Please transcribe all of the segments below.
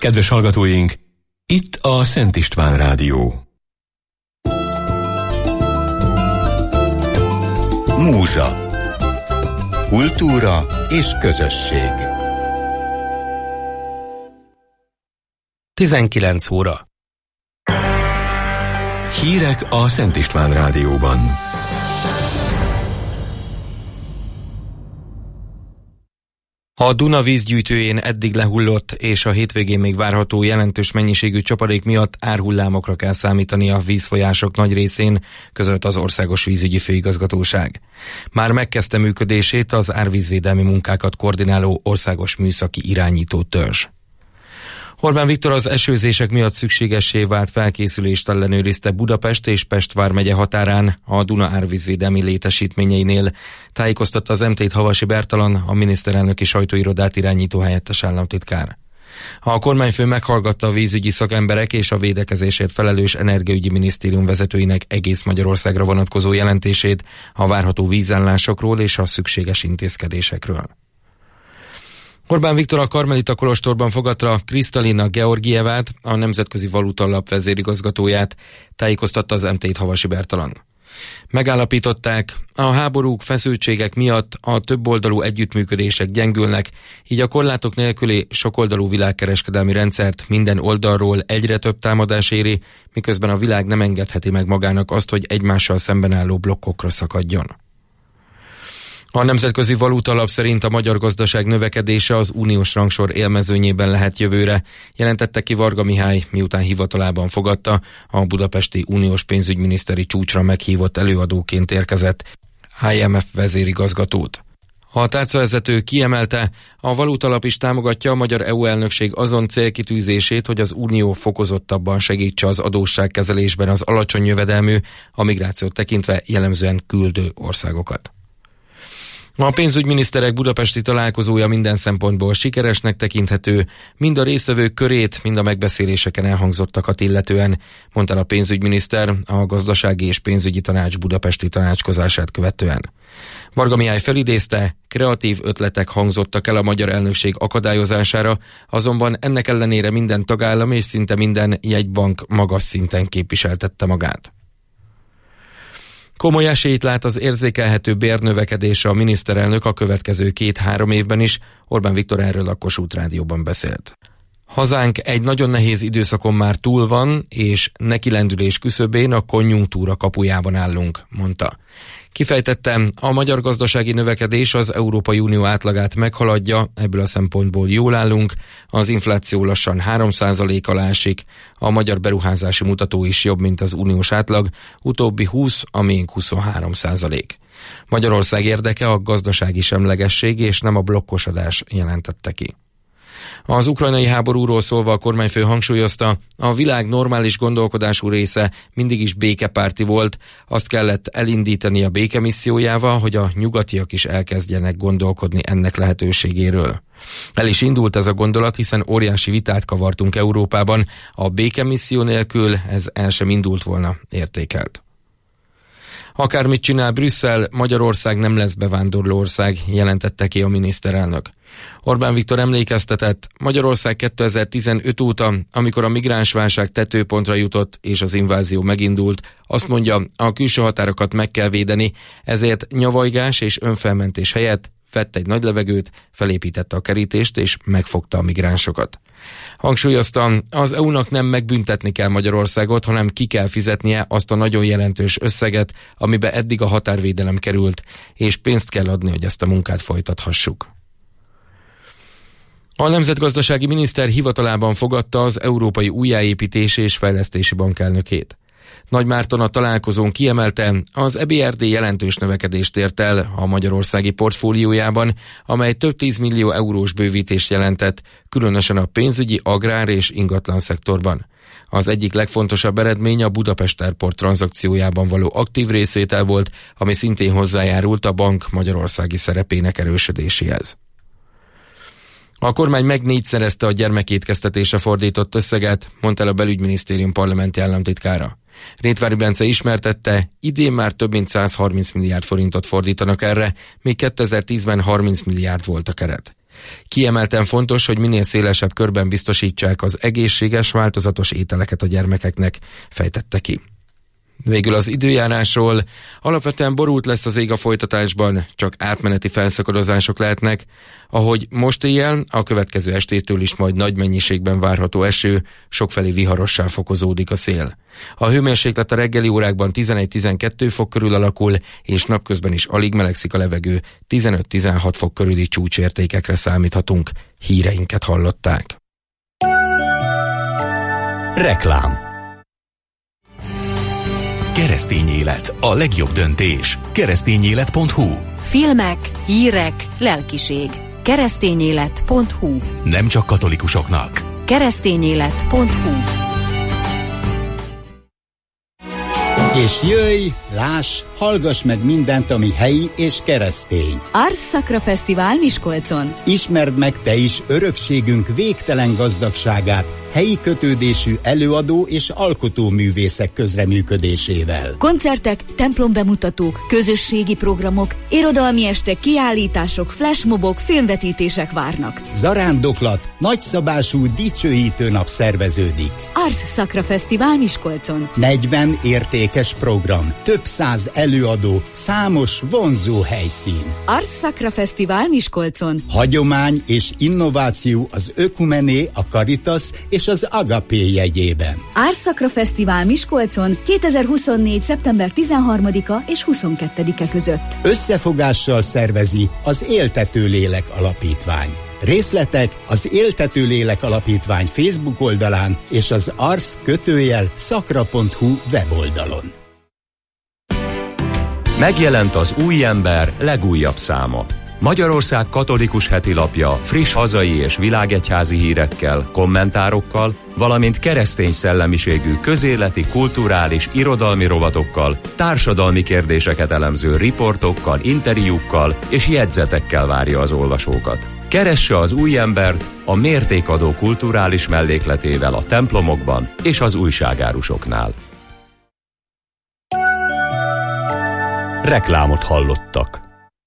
Kedves hallgatóink, itt a Szent István Rádió. Múzsa. Kultúra és közösség. 19 óra. Hírek a Szent István Rádióban. A Duna vízgyűjtőjén eddig lehullott és a hétvégén még várható jelentős mennyiségű csapadék miatt árhullámokra kell számítani a vízfolyások nagy részén, közölt az Országos Vízügyi Főigazgatóság. Már megkezdte működését az árvízvédelmi munkákat koordináló országos műszaki irányító törzs. Orbán Viktor az esőzések miatt szükségessé vált felkészülést ellenőrizte Budapest és Pest vármegye határán a Duna árvízvédelmi létesítményeinél, tájékoztatta az MT-t Havasi Bertalan, a miniszterelnöki sajtóirodát irányító helyettes államtitkár. A kormányfő meghallgatta a vízügyi szakemberek és a védekezésért felelős energiaügyi minisztérium vezetőinek egész Magyarországra vonatkozó jelentését a várható vízállásokról és a szükséges intézkedésekről. Orbán Viktor a Karmelita kolostorban fogadta Krisztalina Georgievát, a Nemzetközi Valutaalap vezérigazgatóját, tájékoztatta az MT-t Havasi Bertalan. Megállapították, a háborúk, feszültségek miatt a többoldalú együttműködések gyengülnek, így a korlátok nélküli sokoldalú világkereskedelmi rendszert minden oldalról egyre több támadás éri, miközben a világ nem engedheti meg magának azt, hogy egymással szemben álló blokkokra szakadjon. A Nemzetközi Valutaalap szerint a magyar gazdaság növekedése az uniós rangsor élmezőnyében lehet jövőre, jelentette ki Varga Mihály, miután hivatalában fogadta a budapesti uniós pénzügyminiszteri csúcsra meghívott előadóként érkezett IMF vezérigazgatót. A tárcavezető kiemelte, a Valutaalap is támogatja a magyar EU elnökség azon célkitűzését, hogy az unió fokozottabban segítse az adósságkezelésben az alacsony jövedelmű, a migrációt tekintve jellemzően küldő országokat. A pénzügyminiszterek budapesti találkozója minden szempontból sikeresnek tekinthető, mind a résztvevők körét, mind a megbeszéléseken elhangzottakat illetően, mondta el a pénzügyminiszter a Gazdasági és Pénzügyi Tanács budapesti tanácskozását követően. Varga Mihály felidézte, kreatív ötletek hangzottak el a magyar elnökség akadályozására, azonban ennek ellenére minden tagállam és szinte minden jegybank magas szinten képviseltette magát. Komoly esélyt lát az érzékelhető bérnövekedésre a miniszterelnök a következő 2-3 évben is, Orbán Viktor erről a Kossuth Rádióban beszélt. Hazánk egy nagyon nehéz időszakon már túl van, és nekilendülés küszöbén a konjunktúra kapujában állunk, mondta. Kifejtettem, a magyar gazdasági növekedés az Európai Unió átlagát meghaladja, ebből a szempontból jól állunk, az infláció lassan 3% alá esik, a magyar beruházási mutató is jobb, mint az uniós átlag, utóbbi 20, a miénk 23%. Magyarország érdeke a gazdasági semlegesség és nem a blokkosodás, jelentette ki. Az ukrajnai háborúról szólva a kormányfő hangsúlyozta, a világ normális gondolkodású része mindig is békepárti volt, azt kellett elindítani a békemissziójával, hogy a nyugatiak is elkezdjenek gondolkodni ennek lehetőségéről. El is indult ez a gondolat, hiszen óriási vitát kavartunk Európában, a békemisszió nélkül ez el sem indult volna, értékelt. Akármit csinál Brüsszel, Magyarország nem lesz bevándorló ország, jelentette ki a miniszterelnök. Orbán Viktor emlékeztetett, Magyarország 2015 óta, amikor a migránsválság tetőpontra jutott és az invázió megindult, azt mondja, a külső határokat meg kell védeni, ezért nyavajgás és önfelmentés helyett vett egy nagy levegőt, felépítette a kerítést és megfogta a migránsokat. Hangsúlyoztam, az EU-nak nem megbüntetni kell Magyarországot, hanem ki kell fizetnie azt a nagyon jelentős összeget, amibe eddig a határvédelem került, és pénzt kell adni, hogy ezt a munkát folytathassuk. A nemzetgazdasági miniszter hivatalában fogadta az Európai Újjáépítési és Fejlesztési Bank elnökét. Nagy Márton a találkozón kiemelte, az EBRD jelentős növekedést ért el a magyarországi portfóliójában, amely több 10 millió eurós bővítést jelentett, különösen a pénzügyi, agrár és ingatlan szektorban. Az egyik legfontosabb eredmény a Budapest Airport tranzakciójában való aktív részvétel volt, ami szintén hozzájárult a bank magyarországi szerepének erősödéséhez. A kormány megnégyszerezte a gyermekétkeztetésre fordított összeget, mondta el a Belügyminisztérium parlamenti államtitkára. Rétvári Bence ismertette, idén már több mint 130 milliárd forintot fordítanak erre, még 2010-ben 30 milliárd volt a keret. Kiemelten fontos, hogy minél szélesebb körben biztosítsák az egészséges, változatos ételeket a gyermekeknek, fejtette ki. Végül az időjárásról. Alapvetően borult lesz az ég a folytatásban, csak átmeneti felszakadozások lehetnek. Ahogy most éjjel, a következő estétől is majd nagy mennyiségben várható eső, sokfelé viharossá fokozódik a szél. A hőmérséklet a reggeli órákban 11-12 fok körül alakul, és napközben is alig melegszik a levegő, 15-16 fok körüli csúcsértékekre számíthatunk. Híreinket hallották. Reklám. Keresztény élet, a legjobb döntés. Keresztényélet.hu. Filmek, hírek, lelkiség. Keresztényélet.hu. Nem csak katolikusoknak. Keresztényélet.hu. És jöjj, láss, hallgass meg mindent, ami helyi és keresztény. Ars Sacra Fesztivál Miskolcon. Ismerd meg te is örökségünk végtelen gazdagságát, helyi kötődésű előadó és alkotóművészek közreműködésével. Koncertek, templombemutatók, közösségi programok, irodalmi estek, kiállítások, flashmobok, filmvetítések várnak. Zarándoklat, nagyszabású dicsőítő nap szerveződik. Ars Sacra Fesztivál Miskolcon. 40 értékes program, több száz előadó, számos vonzó helyszín. Ars Sacra Fesztivál Miskolcon. Hagyomány és innováció az Ökumené, a Caritas és az Agapé jegyében. Ars Sacra Fesztivál Miskolcon 2024. szeptember 13-a és 22-e között. Összefogással szervezi az Éltető Lélek Alapítvány. Részletek az Éltető Lélek Alapítvány Facebook oldalán és az ars-sacra.hu weboldalon. Megjelent az Új Ember legújabb száma. Magyarország katolikus hetilapja friss hazai és világegyházi hírekkel, kommentárokkal, valamint keresztény szellemiségű közéleti, kulturális, irodalmi rovatokkal, társadalmi kérdéseket elemző riportokkal, interjúkkal és jegyzetekkel várja az olvasókat. Keresse az Új Embert a mértékadó kulturális mellékletével a templomokban és az újságárusoknál. Reklámot hallottak.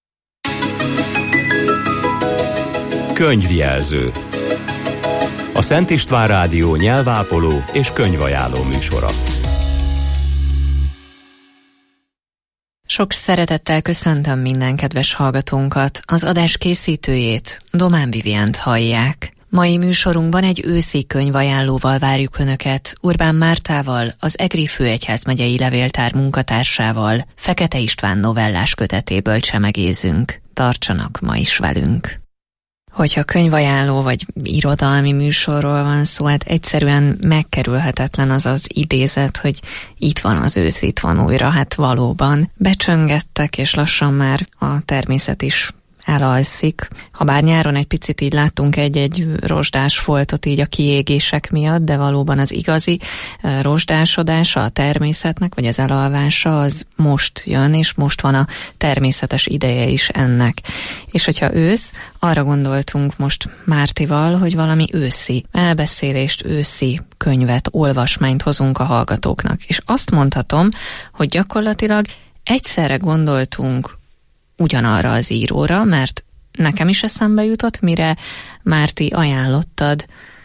Könyvjelző. A Szent István Rádió nyelvápoló és könyvajánló műsora. Sok szeretettel köszöntöm minden kedves hallgatónkat, az adás készítőjét, Domán Vivient hallják. Mai műsorunkban egy őszi könyvajánlóval várjuk Önöket, Urbán Mártával, az Egri Főegyházmegyei Levéltár munkatársával, Fekete István novellás kötetéből csemegézünk. Tartsanak ma is velünk! Hogyha könyvajánló vagy irodalmi műsorról van szó, hát egyszerűen megkerülhetetlen az az idézet, hogy itt van az ősz, itt van újra. Hát valóban becsöngettek, és lassan már a természet is elalszik. Habár nyáron egy picit így láttunk egy rozsdás foltot így a kiégések miatt, de valóban az igazi rozsdásodása a természetnek, vagy az elalvása az most jön, és most van a természetes ideje is ennek. És hogyha ősz, arra gondoltunk most Mártival, hogy valami őszi elbeszélést, őszi könyvet, olvasmányt hozunk a hallgatóknak. És azt mondhatom, hogy gyakorlatilag egyszerre gondoltunk ugyanarra az íróra, mert nekem is eszembe jutott, mire Márti ajánlottad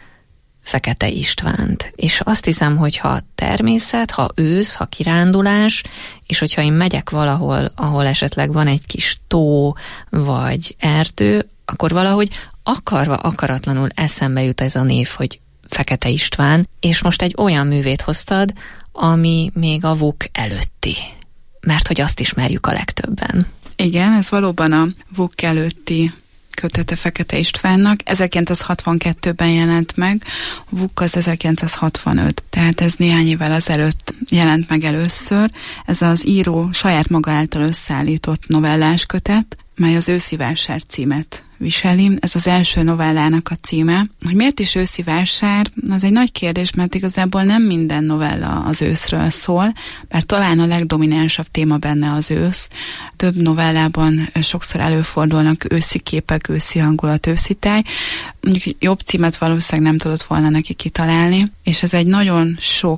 Fekete Istvánt. És azt hiszem, hogy ha természet, ha ősz, ha kirándulás, és hogyha én megyek valahol, ahol esetleg van egy kis tó, vagy erdő, akkor valahogy akarva, akaratlanul eszembe jut ez a név, hogy Fekete István, és most egy olyan művét hoztad, ami még a VUK előtti. Mert hogy azt ismerjük a legtöbben. Igen, ez valóban a VUK előtti kötete Fekete Istvánnak. 1962-ben jelent meg, a VUK az 1965, tehát ez néhány évvel azelőtt jelent meg először. Ez az író saját maga által összeállított novellás kötet, mely az Őszi vásár címet viseli. Ez az első novellának a címe. Hogy miért is őszi vásár? Az egy nagy kérdés, mert igazából nem minden novella az őszről szól, bár talán a legdominánsabb téma benne az ősz. Több novellában sokszor előfordulnak őszi képek, őszi hangulat, őszi táj. Mondjuk jobb címet valószínűleg nem tudott volna neki kitalálni, és ez egy nagyon sok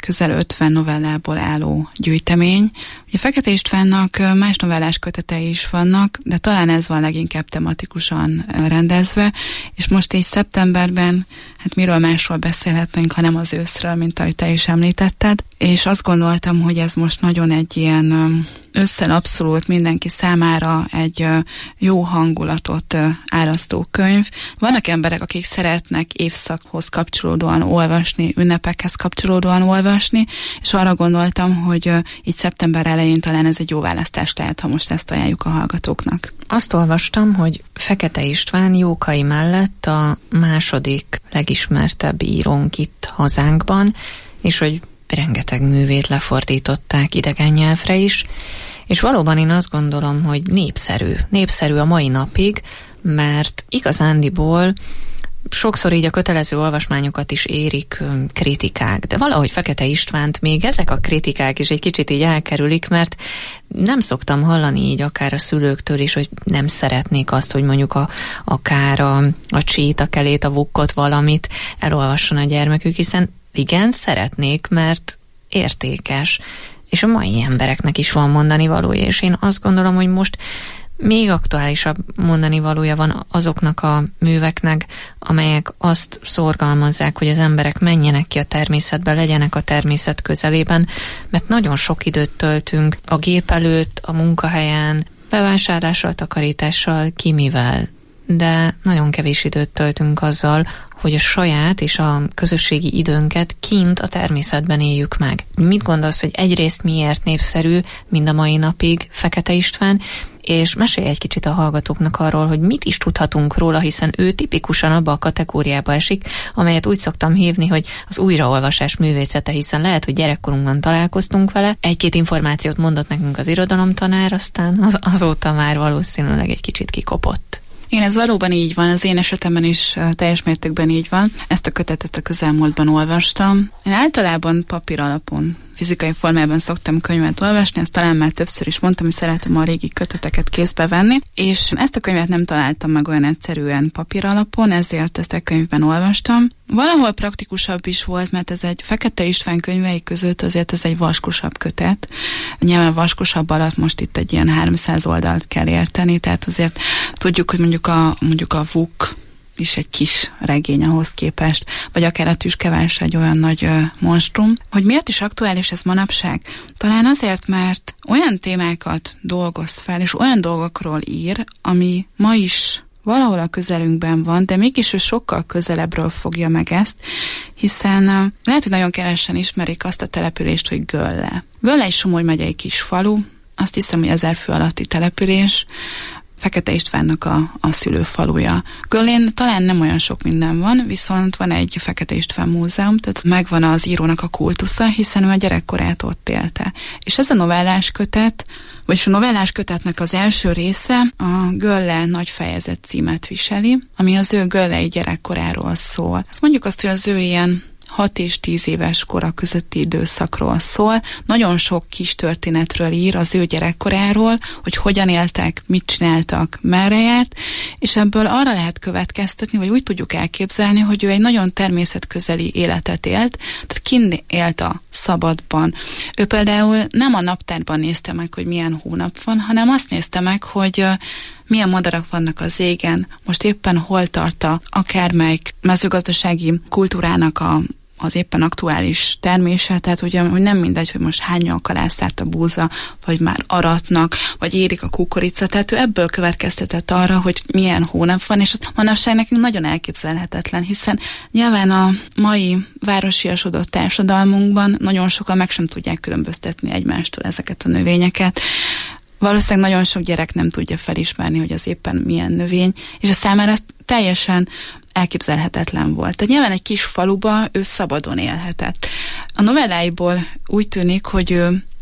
közel 50 novellából álló gyűjtemény. Ugye Fekete Istvánnak más novellás kötetei is vannak, de talán ez van leginkább tematikusan rendezve, és most így szeptemberben, hát miről másról beszélhetnénk, ha nem az őszről, mint ahogy te is említetted, és azt gondoltam, hogy ez most nagyon egy ilyen abszolút mindenki számára egy jó hangulatot árasztó könyv. Vannak emberek, akik szeretnek évszakhoz kapcsolódóan olvasni, ünnepekhez kapcsolódóan olvasni, és arra gondoltam, hogy így szeptember elején talán ez egy jó választás lehet, ha most ezt ajánljuk a hallgatóknak. Azt olvastam, hogy Fekete István Jókai mellett a második legismertebb írónk itt hazánkban, és hogy rengeteg művét lefordították idegen nyelvre is, és valóban én azt gondolom, hogy népszerű a mai napig, mert igazándiból sokszor így a kötelező olvasmányokat is érik kritikák, de valahogy Fekete Istvánt még ezek a kritikák is egy kicsit így elkerülik, mert nem szoktam hallani így akár a szülőktől is, hogy nem szeretnék azt, hogy mondjuk akár a Csít, a Kelét, a Vukkot valamit elolvasson a gyermekük, hiszen igen, szeretnék, mert értékes, és a mai embereknek is van mondani valója, és én azt gondolom, hogy most még aktuálisabb mondani valója van azoknak a műveknek, amelyek azt szorgalmazzák, hogy az emberek menjenek ki a természetbe, legyenek a természet közelében, mert nagyon sok időt töltünk a gép előtt, a munkahelyen, bevásárlással, takarítással, ki mivel. De nagyon kevés időt töltünk azzal, hogy a saját és a közösségi időnket kint a természetben éljük meg. Mit gondolsz, hogy egyrészt miért népszerű mind a mai napig Fekete István, és mesélj egy kicsit a hallgatóknak arról, hogy mit is tudhatunk róla, hiszen ő tipikusan abba a kategóriába esik, amelyet úgy szoktam hívni, hogy az újraolvasás művészete, hiszen lehet, hogy gyerekkorunkban találkoztunk vele. Egy-két információt mondott nekünk az irodalomtanár, aztán azóta már valószínűleg egy kicsit kikopott. Igen, ez valóban így van, az én esetemben is teljes mértékben így van. Ezt a kötetet a közelmúltban olvastam. Én általában papír alapon, fizikai formában szoktam könyvet olvasni, ezt talán már többször is mondtam, hogy szeretem a régi köteteket kézbe venni, és ezt a könyvet nem találtam meg olyan egyszerűen papír alapon, ezért ezt a könyvben olvastam. Valahol praktikusabb is volt, mert ez egy Fekete István könyvei között azért ez egy vaskosabb kötet. Nyilván a vaskosabb alatt most itt egy ilyen 300 oldalt kell érteni, tehát azért tudjuk, hogy mondjuk a Vuk is egy kis regény ahhoz képest, vagy akár a Tüskevás egy olyan nagy monstrum. Hogy miért is aktuális ez manapság? Talán azért, mert olyan témákat dolgoz fel, és olyan dolgokról ír, ami ma is valahol a közelünkben van, de mégis ő sokkal közelebbről fogja meg ezt, hiszen lehet, hogy nagyon kevesen ismerik azt a települést, hogy Gölle. Gölle egy Somogy megyei kis falu, azt hiszem, hogy 1000 fő alatti település, Fekete Istvánnak a szülőfaluja. Göllén talán nem olyan sok minden van, viszont van egy Fekete István múzeum, tehát megvan az írónak a kultusza, hiszen ő a gyerekkorát ott élte. És ez a novellás kötet, vagyis a novellás kötetnek az első része a Gölle nagy fejezet címet viseli, ami az ő göllei gyerekkoráról szól. Azt mondjuk azt, hogy az ő ilyen 6 és 10 éves kora közötti időszakról szól. Nagyon sok kis történetről ír az ő gyerekkoráról, hogy hogyan éltek, mit csináltak, merre járt, és ebből arra lehet következtetni, vagy úgy tudjuk elképzelni, hogy ő egy nagyon természetközeli életet élt, tehát kint élt a szabadban. Ő például nem a naptárban nézte meg, hogy milyen hónap van, hanem azt nézte meg, hogy milyen madarak vannak az égen, most éppen hol tart akármelyik mezőgazdasági kultúrának az éppen aktuális termése, tehát ugye hogy nem mindegy, hogy most hányja a kalászát a búza, vagy már aratnak, vagy érik a kukorica, tehát ő ebből következtetett arra, hogy milyen hónap van, és az manapság nekünk nagyon elképzelhetetlen, hiszen nyilván a mai városiasodott társadalmunkban nagyon sokan meg sem tudják különböztetni egymástól ezeket a növényeket. Valószínűleg nagyon sok gyerek nem tudja felismerni, hogy az éppen milyen növény, és a számára ez teljesen elképzelhetetlen volt. Tehát nyilván egy kis faluba ő szabadon élhetett. A novelláiból úgy tűnik, hogy ő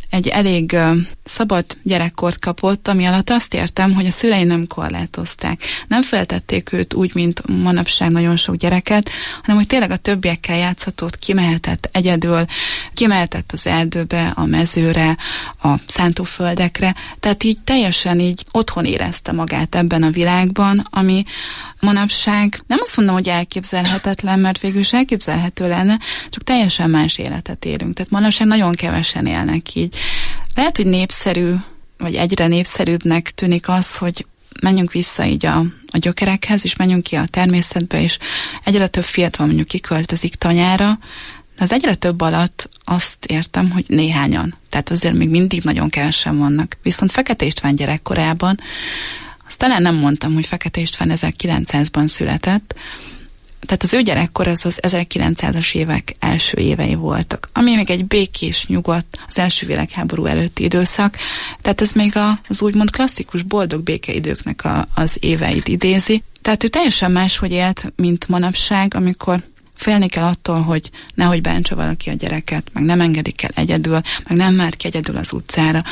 egy elég szabad gyerekkort kapott, ami alatt azt értem, hogy a szülei nem korlátozták. Nem feltették őt úgy, mint manapság nagyon sok gyereket, hanem hogy tényleg a többiekkel játszhatott, kimehetett egyedül, kimehetett az erdőbe, a mezőre, a szántóföldekre, tehát így teljesen így otthon érezte magát ebben a világban, ami manapság nem azt mondom, hogy elképzelhetetlen, mert végül is elképzelhető lenne, csak teljesen más életet élünk. Tehát manapság nagyon kevesen élnek így. Lehet, hogy népszerű, vagy egyre népszerűbbnek tűnik az, hogy menjünk vissza így a gyökerekhez, és menjünk ki a természetbe, és egyre több fiatal mondjuk kiköltözik tanyára. Az egyre több alatt azt értem, hogy néhányan. Tehát azért még mindig nagyon kevesen vannak. Viszont Fekete István gyerekkorában, azt talán nem mondtam, hogy Fekete István 1900-ban született, tehát az ő gyerekkor az 1900-as évek első évei voltak, ami még egy békés, nyugodt, az első világháború előtti időszak, tehát ez még az úgymond klasszikus boldog békeidőknek az éveit idézi. Tehát ő teljesen máshogy élt, mint manapság, amikor félni kell attól, hogy nehogy bántsa valaki a gyereket, meg nem engedik el egyedül, meg nem mehet ki egyedül az utcára.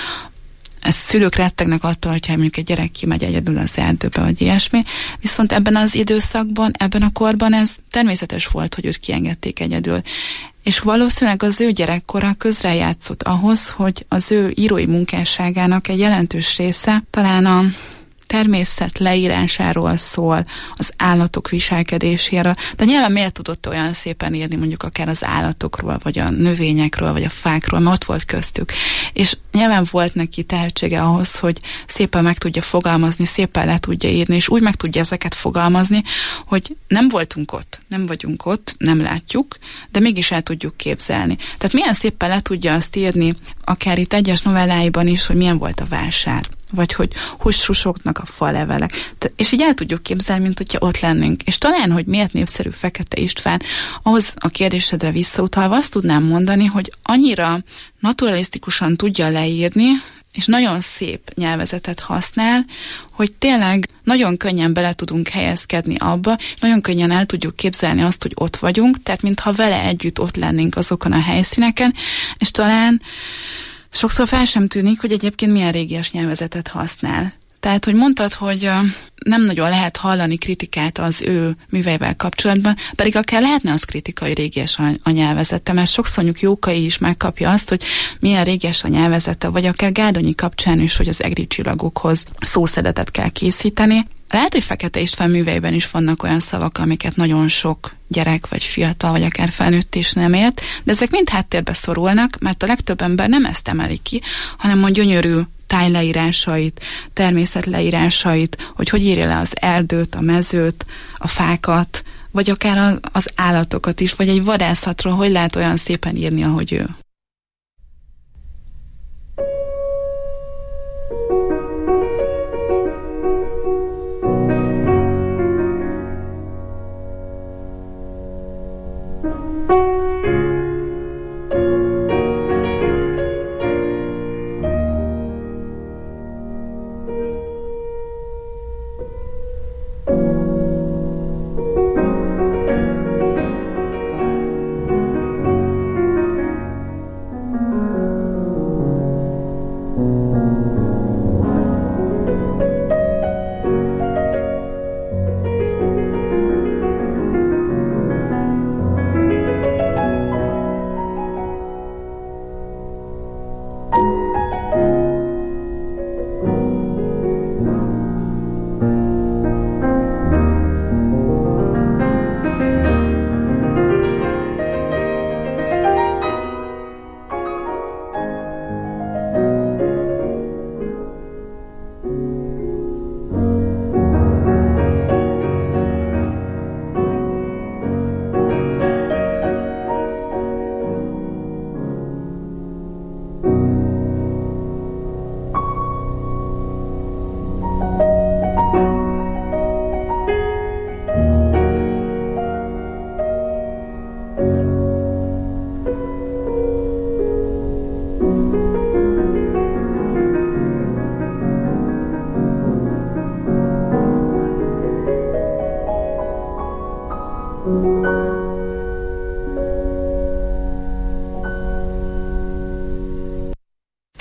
Ezt szülők rettegnek attól, hogyha mondjuk egy gyerek kimegy egyedül az erdőbe, vagy ilyesmi. Viszont ebben az időszakban, ebben a korban ez természetes volt, hogy őt kiengedték egyedül. És valószínűleg az ő gyerekkora közrejátszott ahhoz, hogy az ő írói munkásságának egy jelentős része talán a természet leírásáról szól, az állatok viselkedéséről, de nyilván miért tudott olyan szépen írni mondjuk akár az állatokról, vagy a növényekről, vagy a fákról, mert ott volt köztük. És nyilván volt neki tehetsége ahhoz, hogy szépen meg tudja fogalmazni, szépen le tudja írni, és úgy meg tudja ezeket fogalmazni, hogy nem voltunk ott, nem vagyunk ott, nem látjuk, de mégis el tudjuk képzelni. Tehát milyen szépen le tudja azt írni, akár itt egyes novelláiban is, hogy milyen volt a vásár, vagy hogy susognak a falevelek. És így el tudjuk képzelni, mint hogyha ott lennénk. És talán, hogy miért népszerű Fekete István, ahhoz a kérdésedre visszautalva azt tudnám mondani, hogy annyira naturalisztikusan tudja leírni, és nagyon szép nyelvezetet használ, hogy tényleg nagyon könnyen bele tudunk helyezkedni abba, nagyon könnyen el tudjuk képzelni azt, hogy ott vagyunk, tehát mintha vele együtt ott lennénk azokon a helyszíneken, és talán sokszor fel sem tűnik, hogy egyébként milyen régies nyelvezetet használ. Tehát, hogy mondtad, hogy nem nagyon lehet hallani kritikát az ő műveivel kapcsolatban, pedig akár lehetne az kritikai régies a nyelvezete, mert sokszor mondjuk Jókai is megkapja azt, hogy milyen régies a nyelvezete, vagy akár Gárdonyi kapcsán is, hogy az egri csillagokhoz szószedetet kell készíteni. Lehet, hogy Fekete István műveiben is vannak olyan szavak, amiket nagyon sok gyerek, vagy fiatal, vagy akár felnőtt is nem ért, de ezek mind háttérbe szorulnak, mert a legtöbb ember nem ezt emeli ki, hanem a gyönyörű tájleírásait, természetleírásait, hogy írja le az erdőt, a mezőt, a fákat, vagy akár az állatokat is, vagy egy vadászatról, hogy lehet olyan szépen írni, ahogy ő.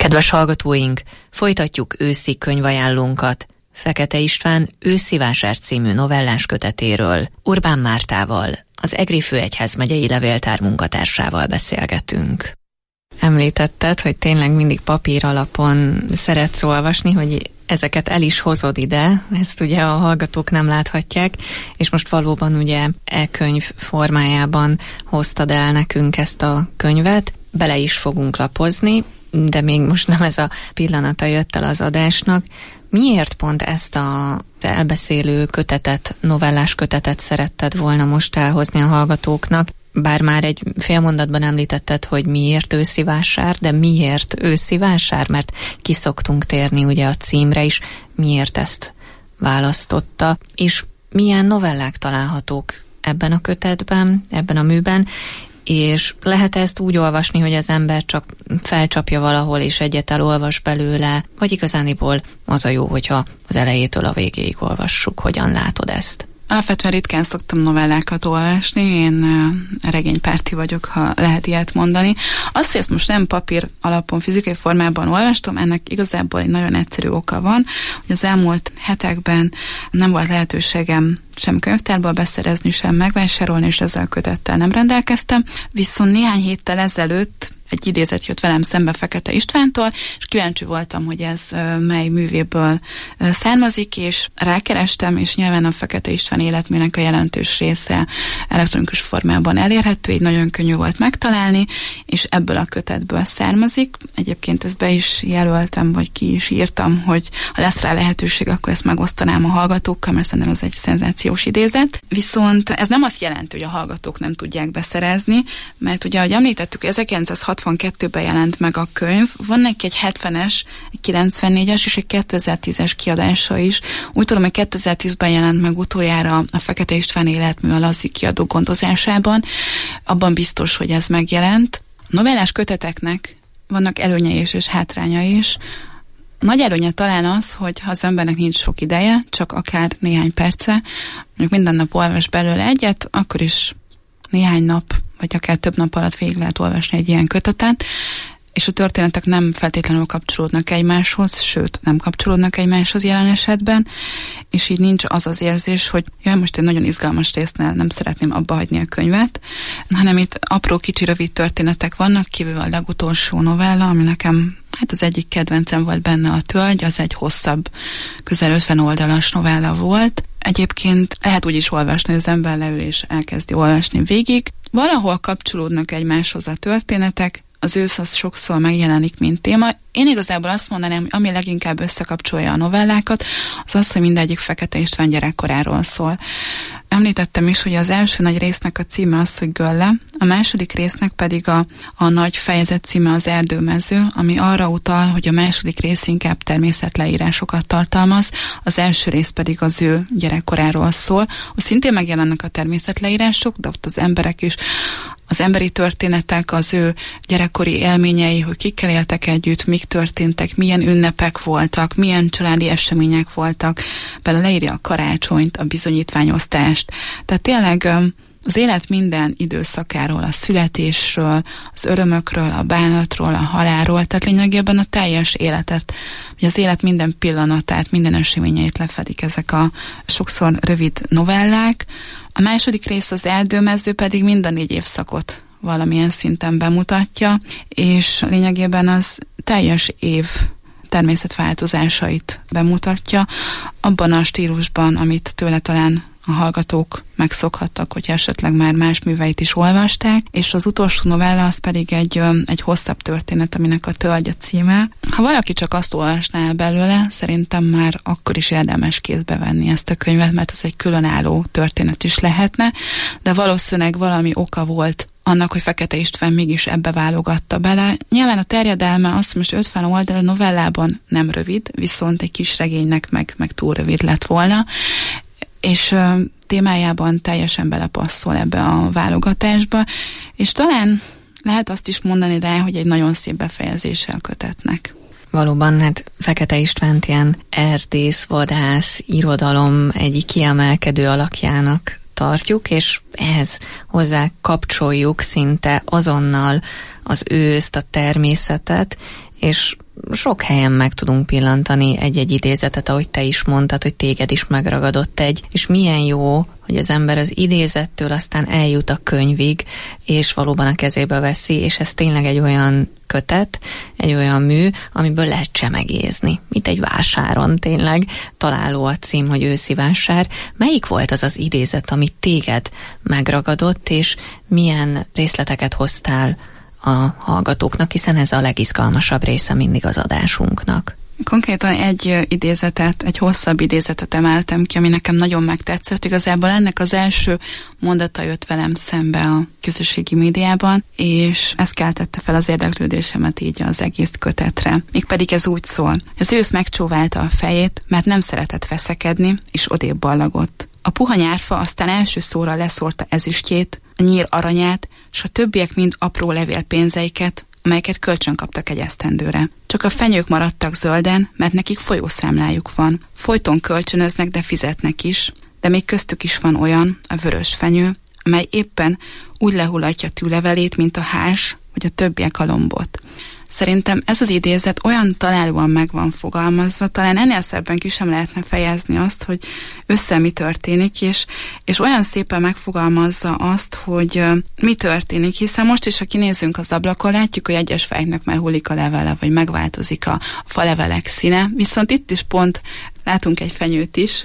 Kedves hallgatóink, folytatjuk őszi könyvajánlónkat Fekete István Őszi vásár című novellás kötetéről. Urbán Mártával, az Egri Főegyházmegyei Levéltár munkatársával beszélgetünk. Említetted, hogy tényleg mindig papír alapon szeretsz olvasni, hogy ezeket el is hozod ide, ezt ugye a hallgatók nem láthatják, és most valóban ugye e-könyv formájában hoztad el nekünk ezt a könyvet. Bele is fogunk lapozni, de még most nem ez a pillanata jött el az adásnak. Miért pont ezt az elbeszélő kötetet, novellás kötetet szeretted volna most elhozni a hallgatóknak? Bár már egy fél mondatban említetted, hogy miért őszi vásár, de miért őszi vásár? Mert ki szoktunk térni ugye a címre is, miért ezt választotta, és milyen novellák találhatók ebben a kötetben, ebben a műben, és lehet ezt úgy olvasni, hogy az ember csak felcsapja valahol, és egyet elolvas belőle, vagy igazániból az a jó, hogyha az elejétől a végéig olvassuk. Hogyan látod ezt? Alapvetően ritkán szoktam novellákat olvasni, én regénypárti vagyok, ha lehet ilyet mondani. Azt, hogy ezt most nem papír alapon, fizikai formában olvastam, ennek igazából egy nagyon egyszerű oka van, hogy az elmúlt hetekben nem volt lehetőségem sem könyvtárból beszerezni, sem megvásárolni, és ezzel a kötettel nem rendelkeztem. Viszont néhány héttel ezelőtt egy idézet jött velem szembe Fekete Istvántól, és kíváncsi voltam, hogy ez mely művéből származik, és rákerestem, és nyilván a Fekete István életműnek a jelentős része elektronikus formában elérhető, így nagyon könnyű volt megtalálni, és ebből a kötetből származik. Egyébként ezt be is jelöltem, vagy ki is írtam, hogy ha lesz rá lehetőség, akkor ezt megosztanám a hallgatókkal, mert szerintem ez egy szenzációs idézet. Viszont ez nem azt jelenti, hogy a hallgatók nem tudják beszerezni, mert ugye, ahogy említettük, 1962-ben jelent meg a könyv, van neki egy 70-es, egy 94-es és egy 2010-es kiadása is. Úgy tudom, hogy 2010-ben jelent meg utoljára a Fekete István életmű a Lazi kiadó gondozásában. Abban biztos, hogy ez megjelent. A novellás köteteknek vannak előnyei és hátrányai is. Nagy előnye talán az, hogy ha az embernek nincs sok ideje, csak akár néhány perce, mondjuk minden nap olvas belőle egyet, akkor is néhány nap, vagy akár több nap alatt végig lehet olvasni egy ilyen kötetet, és a történetek nem feltétlenül kapcsolódnak egymáshoz, sőt, nem kapcsolódnak egymáshoz jelen esetben, és így nincs az az érzés, hogy jaj, most egy nagyon izgalmas résznél nem szeretném abba hagyni a könyvet, hanem itt apró, kicsi, rövid történetek vannak, kívül a legutolsó novella, ami nekem az egyik kedvencem volt benne, a Tölgy, az egy hosszabb, közel 50 oldalas novella volt. Egyébként lehet úgy is olvasni, hogy az ember leül és elkezdi olvasni végig. Valahol kapcsolódnak egymáshoz a történetek, az ősz az sokszor megjelenik, mint téma. Én igazából azt mondanám, hogy ami leginkább összekapcsolja a novellákat, az az, hogy mindegyik Fekete István gyerekkoráról szól. Említettem is, hogy az első nagy résznek a címe az, hogy Gölle, a második résznek pedig a nagy fejezet címe az Erdőmező, ami arra utal, hogy a második rész inkább természetleírásokat tartalmaz, az első rész pedig az ő gyerekkoráról szól. Ott szintén megjelennek a természetleírások, de ott az emberek is, az emberi történetek, az ő gyerekkori élményei, hogy kikkel éltek együtt, mik történtek, milyen ünnepek voltak, milyen családi események voltak, bele leírja a karácsonyt, a bizonyítványosztást. Tehát tényleg az élet minden időszakáról, a születésről, az örömökről, a bánatról, a halálról, tehát lényegében a teljes életet, hogy az élet minden pillanatát, minden eseményeit lefedik ezek a sokszor rövid novellák. A második rész, az Erdőmező pedig mind a 4 évszakot valamilyen szinten bemutatja, és lényegében az teljes év természetváltozásait bemutatja, abban a stílusban, amit tőle talán a hallgatók megszokhattak, hogy esetleg már más műveit is olvasták, és az utolsó novella az pedig egy hosszabb történet, aminek a Tölgy a címe. Ha valaki csak azt olvasná el belőle, szerintem már akkor is érdemes kézbe venni ezt a könyvet, mert ez egy különálló történet is lehetne, de valószínűleg valami oka volt annak, hogy Fekete István mégis ebbe válogatta bele. Nyilván a terjedelme az, most 50 oldal a novellában nem rövid, viszont egy kis regénynek meg túl rövid lett volna, és témájában teljesen belepasszol ebbe a válogatásba, és talán lehet azt is mondani rá, hogy egy nagyon szép befejezése a kötetnek. Valóban, hát Fekete Istvánt ilyen erdész, vadász, irodalom egyik kiemelkedő alakjának tartjuk, és ehhez hozzá kapcsoljuk szinte azonnal az őszt, a természetet, és sok helyen meg tudunk pillantani egy-egy idézetet, ahogy te is mondtad, hogy téged is megragadott egy, és milyen jó, hogy az ember az idézettől aztán eljut a könyvig, és valóban a kezébe veszi, és ez tényleg egy olyan kötet, egy olyan mű, amiből lehet csemegézni, mint egy vásáron tényleg. Találó a cím, hogy Őszi vásár. Melyik volt az az idézet, amit téged megragadott, és milyen részleteket hoztál a hallgatóknak, hiszen ez a legizgalmasabb része mindig az adásunknak? Konkrétan egy idézetet, egy hosszabb idézetet emeltem ki, ami nekem nagyon megtetszett. Igazából ennek az első mondata jött velem szembe a közösségi médiában, és ez keltette fel az érdeklődésemet így az egész kötetre. Mégpedig ez úgy szól. Az ősz megcsóválta a fejét, mert nem szeretett veszekedni, és odébb ballagott. A puha nyárfa aztán első szóra leszórta ezüstjét, a nyír aranyát, s a többiek mind apró levélpénzeiket, amelyeket kölcsön kaptak egy esztendőre. Csak a fenyők maradtak zölden, mert nekik folyószámlájuk van. Folyton kölcsönöznek, de fizetnek is, de még köztük is van olyan, a vörös fenyő, amely éppen úgy lehullatja tűlevelét, mint a hás, vagy a többiek a lombot. Szerintem ez az idézet olyan találóan meg van fogalmazva, talán ennél szebben ki sem lehetne fejezni azt, hogy mi történik, és olyan szépen megfogalmazza azt, hogy mi történik, hiszen most is, ha kinézünk az ablakon, látjuk, hogy egyes fáknak már hullik a levele, vagy megváltozik a falevelek színe, viszont itt is pont látunk egy fenyőt is,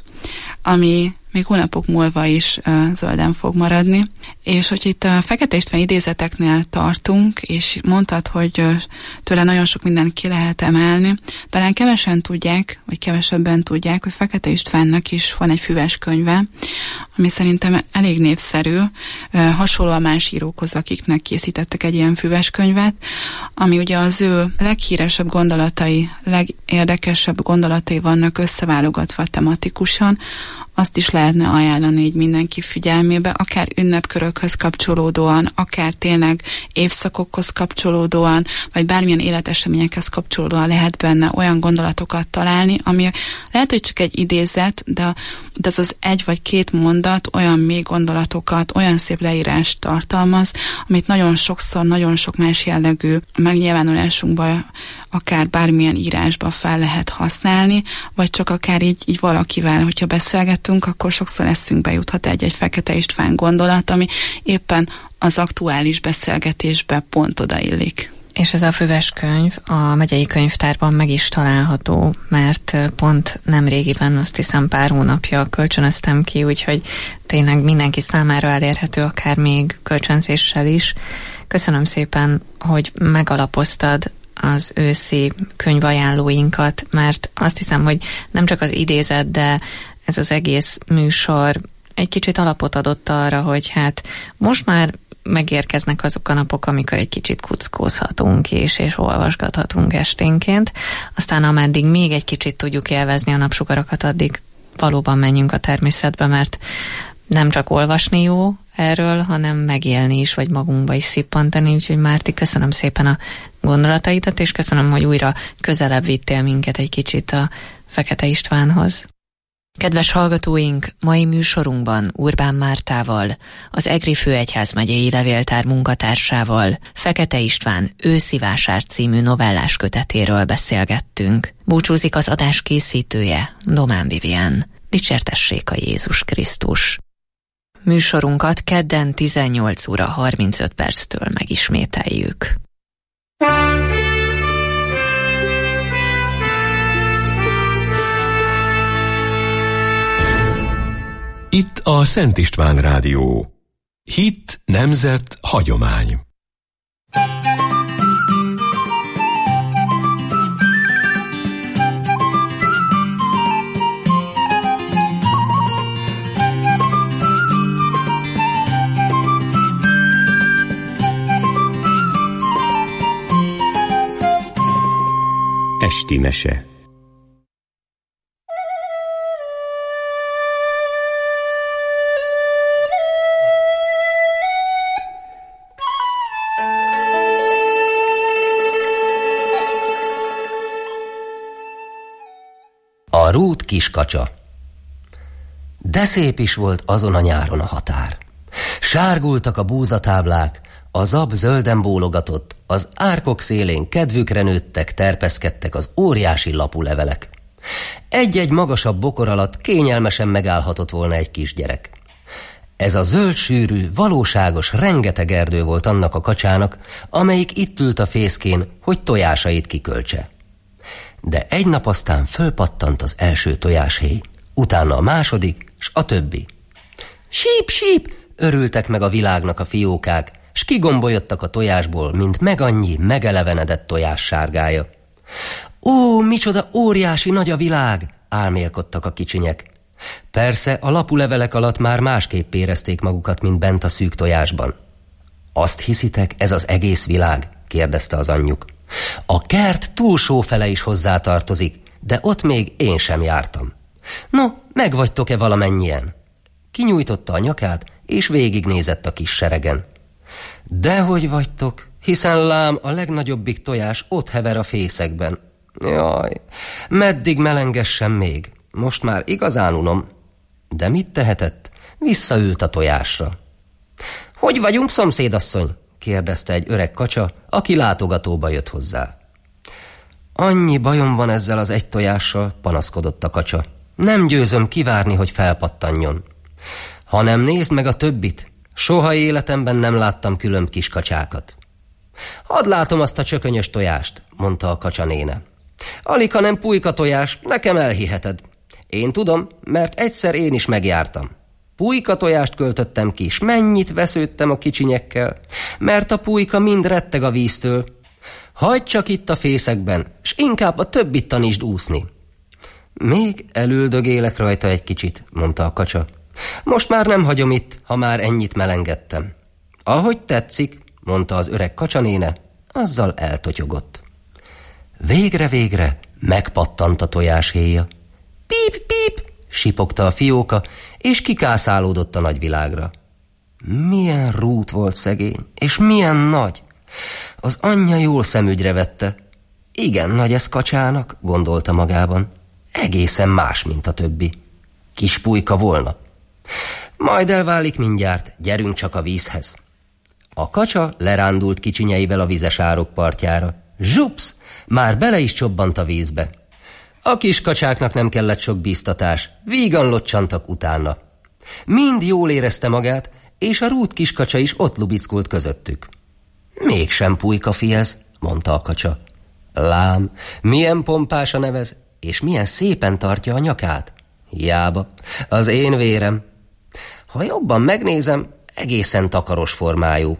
ami még hónapok múlva is zölden fog maradni. És hogy itt a Fekete István idézeteknél tartunk, és mondtad, hogy tőle nagyon sok mindent ki lehet emelni, talán kevesen tudják, vagy kevesebben tudják, hogy Fekete Istvánnak is van egy füves könyve, ami szerintem elég népszerű, hasonló a más írókhoz, akiknek készítettek egy ilyen füves könyvet, ami ugye az ő leghíresebb gondolatai, legérdekesebb gondolatai vannak összeválogatva tematikusan, azt is lehetne ajánlani így mindenki figyelmébe, akár ünnepkörökhöz kapcsolódóan, akár tényleg évszakokhoz kapcsolódóan, vagy bármilyen életeseményekhez kapcsolódóan lehet benne olyan gondolatokat találni, ami lehet, hogy csak egy idézet, de ez az egy vagy két mondat olyan mély gondolatokat, olyan szép leírást tartalmaz, amit nagyon sokszor, nagyon sok más jellegű megnyilvánulásunkban, akár bármilyen írásba fel lehet használni, vagy csak akár így valakivel, hogyha beszélgetünk, akkor sokszor eszünkbe juthat egy Fekete István gondolat, ami éppen az aktuális beszélgetésbe pont odaillik. És ez a füves könyv a megyei könyvtárban meg is található, mert pont nemrégiben, azt hiszem pár hónapja kölcsönöztem ki, úgyhogy tényleg mindenki számára elérhető, akár még kölcsönzéssel is. Köszönöm szépen, hogy megalapoztad az őszi könyvajánlóinkat, mert azt hiszem, hogy nem csak az idézet, de ez az egész műsor egy kicsit alapot adott arra, hogy hát most már megérkeznek azok a napok, amikor egy kicsit kuckózhatunk és olvasgathatunk esténként. Aztán ameddig még egy kicsit tudjuk élvezni a napsugarakat, addig valóban menjünk a természetbe, mert nem csak olvasni jó erről, hanem megélni is, vagy magunkba is szippantani. Úgyhogy Márti, köszönöm szépen a gondolataidat, és köszönöm, hogy újra közelebb vittél minket egy kicsit a Fekete Istvánhoz. Kedves hallgatóink, mai műsorunkban Urbán Mártával, az Egri Főegyházmegyei Levéltár munkatársával Fekete István Őszi vásár című novellás kötetéről beszélgettünk. Búcsúzik az adás készítője, Domán Vivien. Dicsértessék a Jézus Krisztus! Műsorunkat kedden 18 óra 35 perctől megismételjük. Itt a Szent István Rádió. Hit, nemzet, hagyomány. Esti mese. A rút kiskacsa. De szép is volt azon a nyáron a határ. Sárgultak a búzatáblák, A zab zölden bólogatott, az árkok szélén kedvükre nőttek, terpeszkedtek az óriási lapulevelek. Egy-egy magasabb bokor alatt kényelmesen megállhatott volna egy kisgyerek. Ez a zöld sűrű, valóságos, rengeteg erdő volt annak a kacsának, amelyik itt ült a fészkén, hogy tojásait kiköltse. De egy nap aztán fölpattant az első tojáshéj, utána a második, s a többi. Síp, síp! Örültek meg a világnak a fiókák, s kigombolyodtak a tojásból, mint megannyi megelevenedett tojás sárgája. Ó, micsoda óriási nagy a világ! Álmélkodtak a kicsinyek. Persze a lapulevelek alatt már másképp érezték magukat, mint bent a szűk tojásban. Azt hiszitek, ez az egész világ? Kérdezte az anyjuk. A kert túlsó fele is hozzátartozik, de ott még én sem jártam. No, megvagytok-e valamennyien? Kinyújtotta a nyakát, és végignézett a kis seregen. Dehogy vagytok, hiszen lám a legnagyobbik tojás ott hever a fészekben. Jaj, meddig melengessem még? Most már igazán unom. De mit tehetett? Visszaült a tojásra. Hogy vagyunk, szomszédasszony? Kérdezte egy öreg kacsa, aki látogatóba jött hozzá. Annyi bajom van ezzel az egy tojással, panaszkodott a kacsa. Nem győzöm kivárni, hogy felpattanjon. Hanem nézd meg a többit. Soha életemben nem láttam különb kis kacsákat. Hadd látom azt a csökönyös tojást, mondta a kacsanéne. Alig, nem pulyka tojás, nekem elhiheted. Én tudom, mert egyszer én is megjártam. Pulyka tojást költöttem ki, s mennyit vesződtem a kicsinyekkel, mert a pulyka mind retteg a víztől. Hagyd csak itt a fészekben, s inkább a többit tanítsd úszni. Még elüldögélek rajta egy kicsit, mondta a kacsa. Most már nem hagyom itt, ha már ennyit melengettem. Ahogy tetszik, mondta az öreg kacsanéne, azzal eltotyogott. Végre megpattant a tojáshéja. Píp, píp, sipogta a fióka, és kikászálódott a nagyvilágra. Milyen rút volt szegény, és milyen nagy! Az anyja jól szemügyre vette. Igen nagy ez kacsának, gondolta magában. Egészen más, mint a többi. Kis pulyka volna. Majd elválik mindjárt, gyerünk csak a vízhez. A kacsa lerándult kicsinyeivel a vizes árok partjára. Zsupsz! Már bele is csobbant a vízbe. A kis kacsáknak nem kellett sok bíztatás, vígan locsantak utána. Mind jól érezte magát, és a rút kis kacsa is ott lubickult közöttük. Mégsem pulykafi ez, mondta a kacsa. Lám, milyen pompása nevez, és milyen szépen tartja a nyakát. Hiába, az én vérem. Ha jobban megnézem, egészen takaros formájú.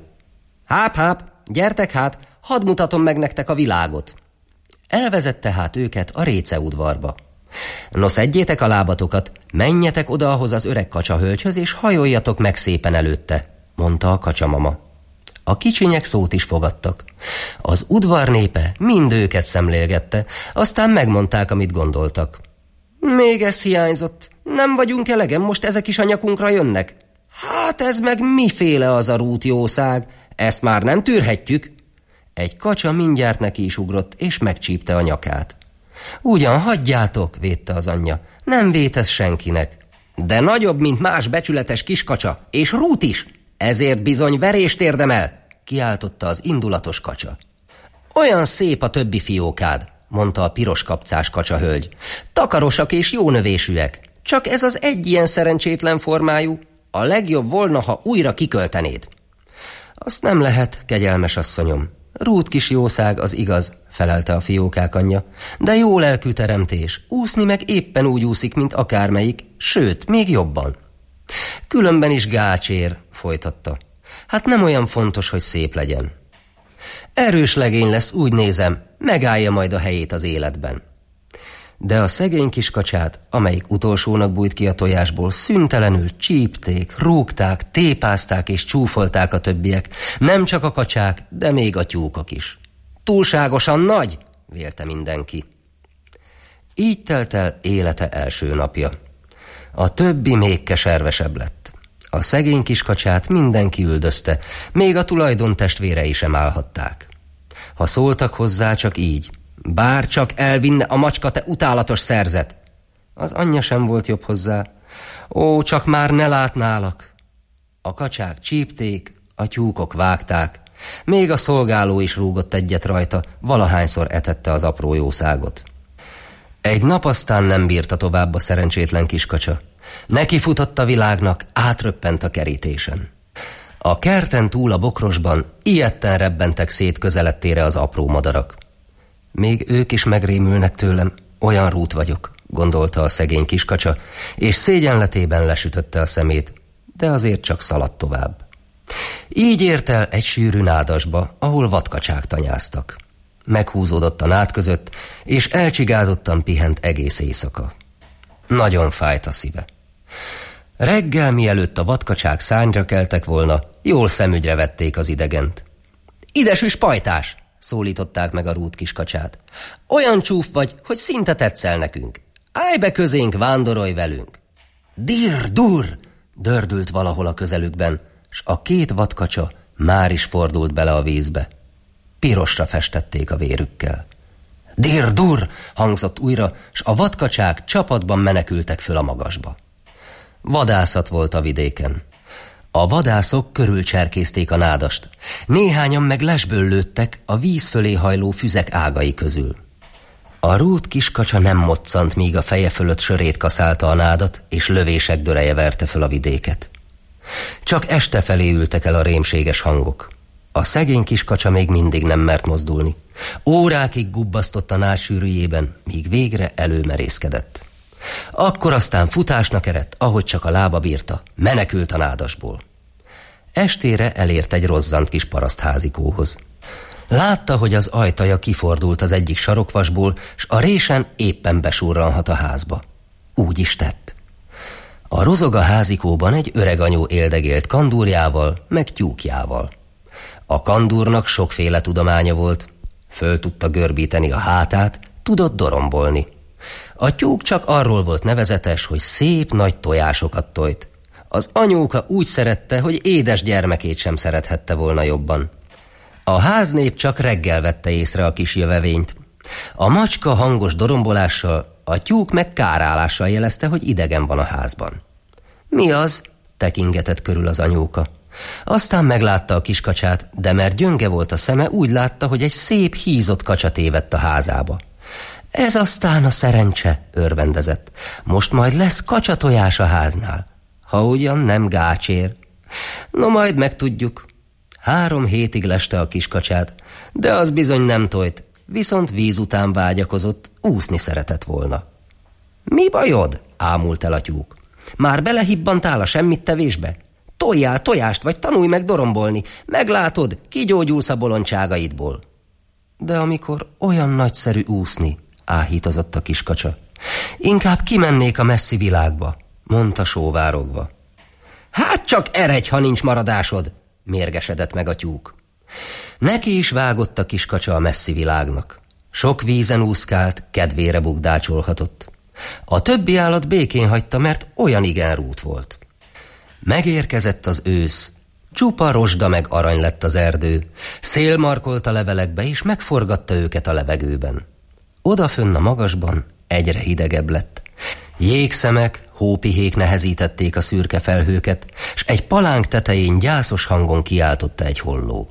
Háp, gyertek hát, hadd mutatom meg nektek a világot. Elvezette hát őket a réceudvarba. No, szedjétek a lábatokat, menjetek oda ahhoz az öreg kacsahölgyhöz, és hajoljatok meg szépen előtte, mondta a kacsamama. A kicsinyek szót is fogadtak. Az udvar népe mind őket szemlélgette, aztán megmondták, amit gondoltak. Még ez hiányzott. Nem vagyunk elegen, most ezek is a nyakunkra jönnek? Hát ez meg miféle az a rútjószág? Ezt már nem tűrhetjük. Egy kacsa mindjárt neki is ugrott, és megcsípte a nyakát. Ugyan hagyjátok, védte az anyja, nem vétesz senkinek. De nagyobb, mint más becsületes kiskacsa, és rút is, ezért bizony verést érdemel, kiáltotta az indulatos kacsa. Olyan szép a többi fiókád, mondta a piros kapcás kacsahölgy. Takarosak és jó növésűek, csak ez az egy ilyen szerencsétlen formájú. A legjobb volna, ha újra kiköltenéd. Azt nem lehet, kegyelmes asszonyom. Rút kis jószág, az igaz, felelte a fiókák anyja, de jó lelkű teremtés, úszni meg éppen úgy úszik, mint akármelyik, sőt, még jobban. Különben is gácsér, folytatta. Hát nem olyan fontos, hogy szép legyen. Erős legény lesz, úgy nézem, megállja majd a helyét az életben. De a szegény kis kacsát, amelyik utolsónak bújt ki a tojásból, szüntelenül csípték, rúgták, tépázták és csúfolták a többiek, nem csak a kacsák, de még a tyúkok is. Túlságosan nagy, vélte mindenki. Így telt el élete első napja. A többi még keservesebb lett. A szegény kis kacsát mindenki üldözte, még a tulajdon testvérei sem állhatták. Ha szóltak hozzá, csak így: bár csak elvinne a macska, te utálatos szerzet! Az anyja sem volt jobb hozzá. Ó, csak már ne látnálak! A kacsák csípték, a tyúkok vágták, Még a szolgáló is rúgott egyet rajta, valahányszor etette az apró jószágot. Egy nap aztán nem bírta tovább a szerencsétlen kiskacsa. Neki futott a világnak, átröppent a kerítésen. A kerten túl a bokrosban ijedten rebbentek szét közelettére az apró madarak. Még ők is megrémülnek tőlem, olyan rút vagyok, gondolta a szegény kiskacsa, és szégyenletében lesütötte a szemét, de azért csak szaladt tovább. Így ért el egy sűrű nádasba, ahol vadkacsák tanyáztak. Meghúzódott a nád között, és elcsigázottan pihent egész éjszaka. Nagyon fájt a szíve. Reggel, mielőtt a vadkacsák szárnyra keltek volna, jól szemügyre vették az idegent. Ide süss, pajtás! Szólították meg a rút kiskacsát. Olyan csúf vagy, hogy szinte tetszel nekünk. Állj be közénk, vándorolj velünk! Dir-dur! Dördült valahol a közelükben, s a két vadkacsa már is fordult bele a vízbe. Pirosra festették a vérükkel. Dir-dur! Hangzott újra, s a vadkacsák csapatban menekültek föl a magasba. Vadászat volt a vidéken. A vadászok körülcserkézték a nádast. Néhányan meg lesből lőttek a víz fölé hajló füzek ágai közül. A rút kiskacsa nem moccant, míg a feje fölött sörét kaszálta a nádat, és lövések döreje verte föl a vidéket. Csak este felé ültek el a rémséges hangok. A szegény kiskacsa még mindig nem mert mozdulni. Órákig gubbasztott a nád sűrűjében, míg végre előmerészkedett. Akkor aztán futásnak eredt, ahogy csak a lába bírta, menekült a nádasból. Estére elért egy rozzant kis parasztházikóhoz. Látta, hogy az ajtaja kifordult az egyik sarokvasból, s a résen éppen besurranhat a házba. Úgy is tett. A rozoga házikóban egy öreg anyó éldegélt kandúrjával, meg tyúkjával. A kandúrnak sokféle tudománya volt. Föl tudta görbíteni a hátát, tudott dorombolni. A tyúk csak arról volt nevezetes, hogy szép nagy tojásokat tojt. Az anyóka úgy szerette, hogy édes gyermekét sem szerethette volna jobban. A háznép csak reggel vette észre a kis jövevényt. A macska hangos dorombolással, a tyúk meg kárálással jelezte, hogy idegen van a házban. Mi az? Tekingetett körül az anyóka. Aztán meglátta a kiskacsát, de mert gyönge volt a szeme, úgy látta, hogy egy szép hízott kacsa tévedt a házába. Ez aztán a szerencse, örvendezett. Most majd lesz kacsatojás a háznál. Ha ugyan nem gácsér. No, majd megtudjuk. 3 hétig leste a kiskacsát, de az bizony nem tojt, viszont víz után vágyakozott, úszni szeretett volna. Mi bajod? Ámult el a tyúk. Már belehibbantál a semmittevésbe? Toljál tojást, vagy tanulj meg dorombolni. Meglátod, kigyógyulsz a bolondságaidból. De amikor olyan nagyszerű úszni, áhítozott a kiskacsa. Inkább kimennék a messzi világba, mondta sóvárogva. Hát csak eredj, ha nincs maradásod, mérgesedett meg a tyúk. Neki is vágott a kiskacsa a messzi világnak. Sok vízen úszkált, kedvére bukdácsolhatott. A többi állat békén hagyta, mert olyan igen rút volt. Megérkezett az ősz. Csupa rozsda meg arany lett az erdő. Szél markolt a levelekbe, és megforgatta őket a levegőben. Odafönn a magasban egyre hidegebb lett. Jégszemek, hópihék nehezítették a szürke felhőket, s egy palánk tetején gyászos hangon kiáltotta egy holló.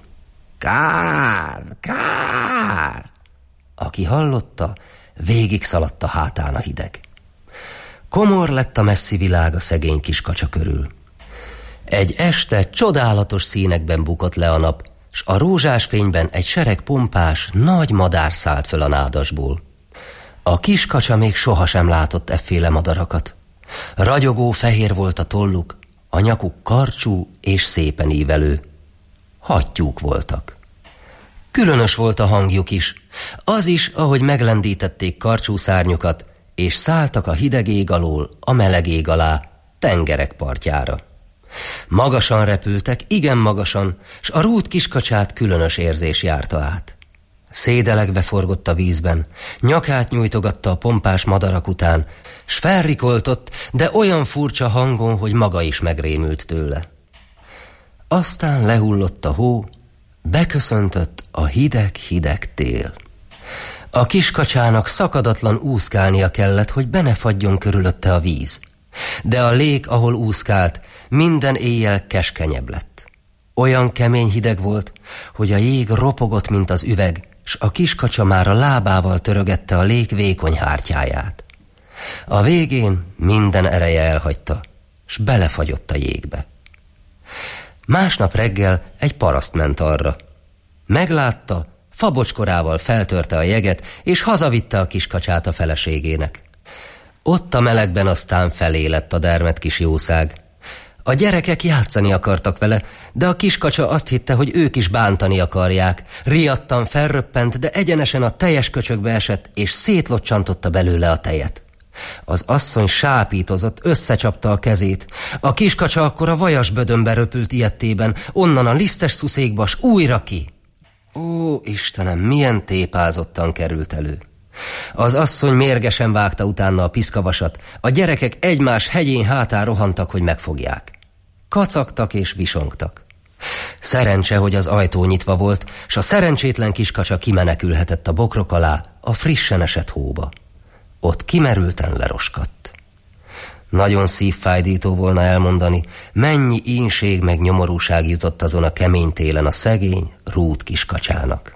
Kár! Kár! Aki hallotta, végig szaladt a hátán a hideg. Komor lett a messzi világ a szegény kiskacsa körül. Egy este csodálatos színekben bukott le a nap, s a rózsás fényben egy sereg pompás, nagy madár szállt föl a nádasból. A kiskacsa még sohasem látott efféle madarakat. Ragyogó fehér volt a tolluk, a nyakuk karcsú és szépen ívelő. Hattyúk voltak. Különös volt a hangjuk is, az is, ahogy meglendítették karcsú szárnyukat, és szálltak a hideg ég alól, a meleg ég alá, tengerek partjára. Magasan repültek, igen magasan, s a rút kiskacsát különös érzés járta át. Szédelegve forgott a vízben, nyakát nyújtogatta a pompás madarak után, s felrikoltott, de olyan furcsa hangon, hogy maga is megrémült tőle. Aztán lehullott a hó, beköszöntött a hideg-hideg tél. A kiskacsának szakadatlan úszkálnia kellett, hogy be ne fagyjon körülötte a víz. De a lég, ahol úszkált, minden éjjel keskenyebb lett. Olyan kemény hideg volt, hogy a jég ropogott, mint az üveg, s a kiskacsa már a lábával törögette a lég vékony hártyáját. A végén minden ereje elhagyta, s belefagyott a jégbe. Másnap reggel egy paraszt ment arra. Meglátta, fabocskorával feltörte a jeget, és hazavitte a kiskacsát a feleségének. Ott a melegben aztán felé lett a dermedt kis jószág. A gyerekek játszani akartak vele, de a kiskacsa azt hitte, hogy ők is bántani akarják. Riadtan felröppent, de egyenesen a tejes köcsökbe esett, és szétlocsantotta belőle a tejet. Az asszony sápítozott, összecsapta a kezét. A kiskacsa akkor a vajas bödönbe röpült ijedtében, onnan a lisztes szuszékba, s újra ki. Ó, Istenem, milyen tépázottan került elő. Az asszony mérgesen vágta utána a piszkavasat, a gyerekek egymás hegyén hátán rohantak, hogy megfogják. Kacagtak és visongtak. Szerencse, hogy az ajtó nyitva volt, s a szerencsétlen kiskacsa kimenekülhetett a bokrok alá, a frissen esett hóba. Ott kimerülten leroskadt. Nagyon szívfájdító volna elmondani, mennyi ínség meg nyomorúság jutott azon a kemény télen a szegény, rút kiskacsának.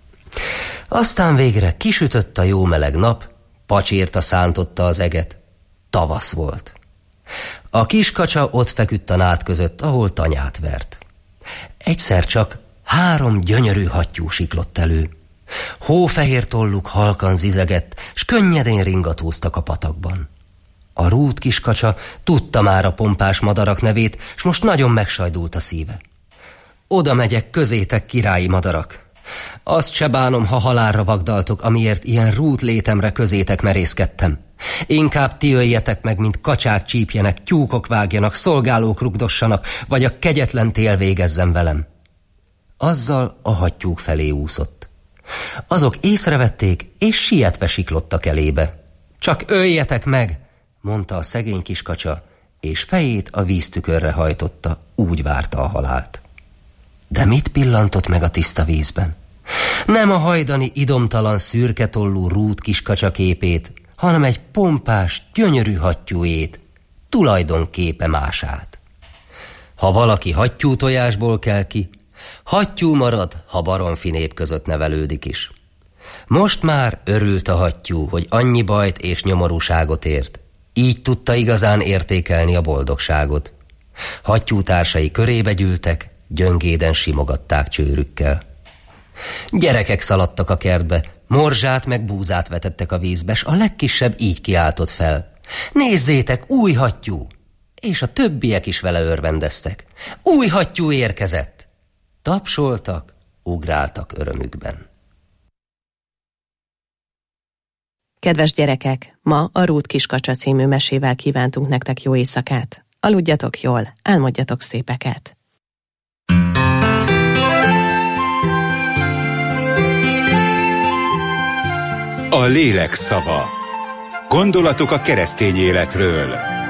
Aztán végre kisütött a jó meleg nap, pacsírta szántotta az eget. Tavasz volt. A kiskacsa ott feküdt a nád között, ahol tanyát vert. Egyszer csak 3 gyönyörű hattyú siklott elő. Hófehér tolluk halkan zizegett, s könnyedén ringatóztak a patakban. A rút kiskacsa tudta már a pompás madarak nevét, s most nagyon megsajdult a szíve. Oda megyek közétek, királyi madarak. Azt se bánom, ha halálra vagdaltok, amiért ilyen rút létemre közétek merészkedtem. Inkább ti öljetek meg, mint kacsák csípjenek, tyúkok vágjanak, szolgálók rugdossanak, vagy a kegyetlen tél végezzen velem. Azzal a hattyúk felé úszott. Azok észrevették, és sietve siklottak elébe. Csak öljetek meg, mondta a szegény kiskacsa, és fejét a víztükörre hajtotta, úgy várta a halált. De mit pillantott meg a tiszta vízben? Nem a hajdani, idomtalan, szürketollú rút kiskacsa képét, hanem egy pompás, gyönyörű hattyúét, tulajdonképe mását. Ha valaki hattyútojásból kell ki, hattyú marad, ha baromfi nép között nevelődik is. Most már örült a hattyú, hogy annyi bajt és nyomorúságot ért. Így tudta igazán értékelni a boldogságot. Hattyútársai körébe gyűltek, gyöngéden simogatták csőrükkel. Gyerekek szaladtak a kertbe, morzsát meg búzát vetettek a vízbe, s a legkisebb így kiáltott fel. Nézzétek, új hattyú! És a többiek is vele örvendeztek. Új hattyú érkezett! Tapsoltak, ugráltak örömükben. Kedves gyerekek, ma a Rút kiskacsa című mesével kívántunk nektek jó éjszakát. Aludjatok jól, álmodjatok szépeket. A lélek szava. Gondolatok a keresztény életről.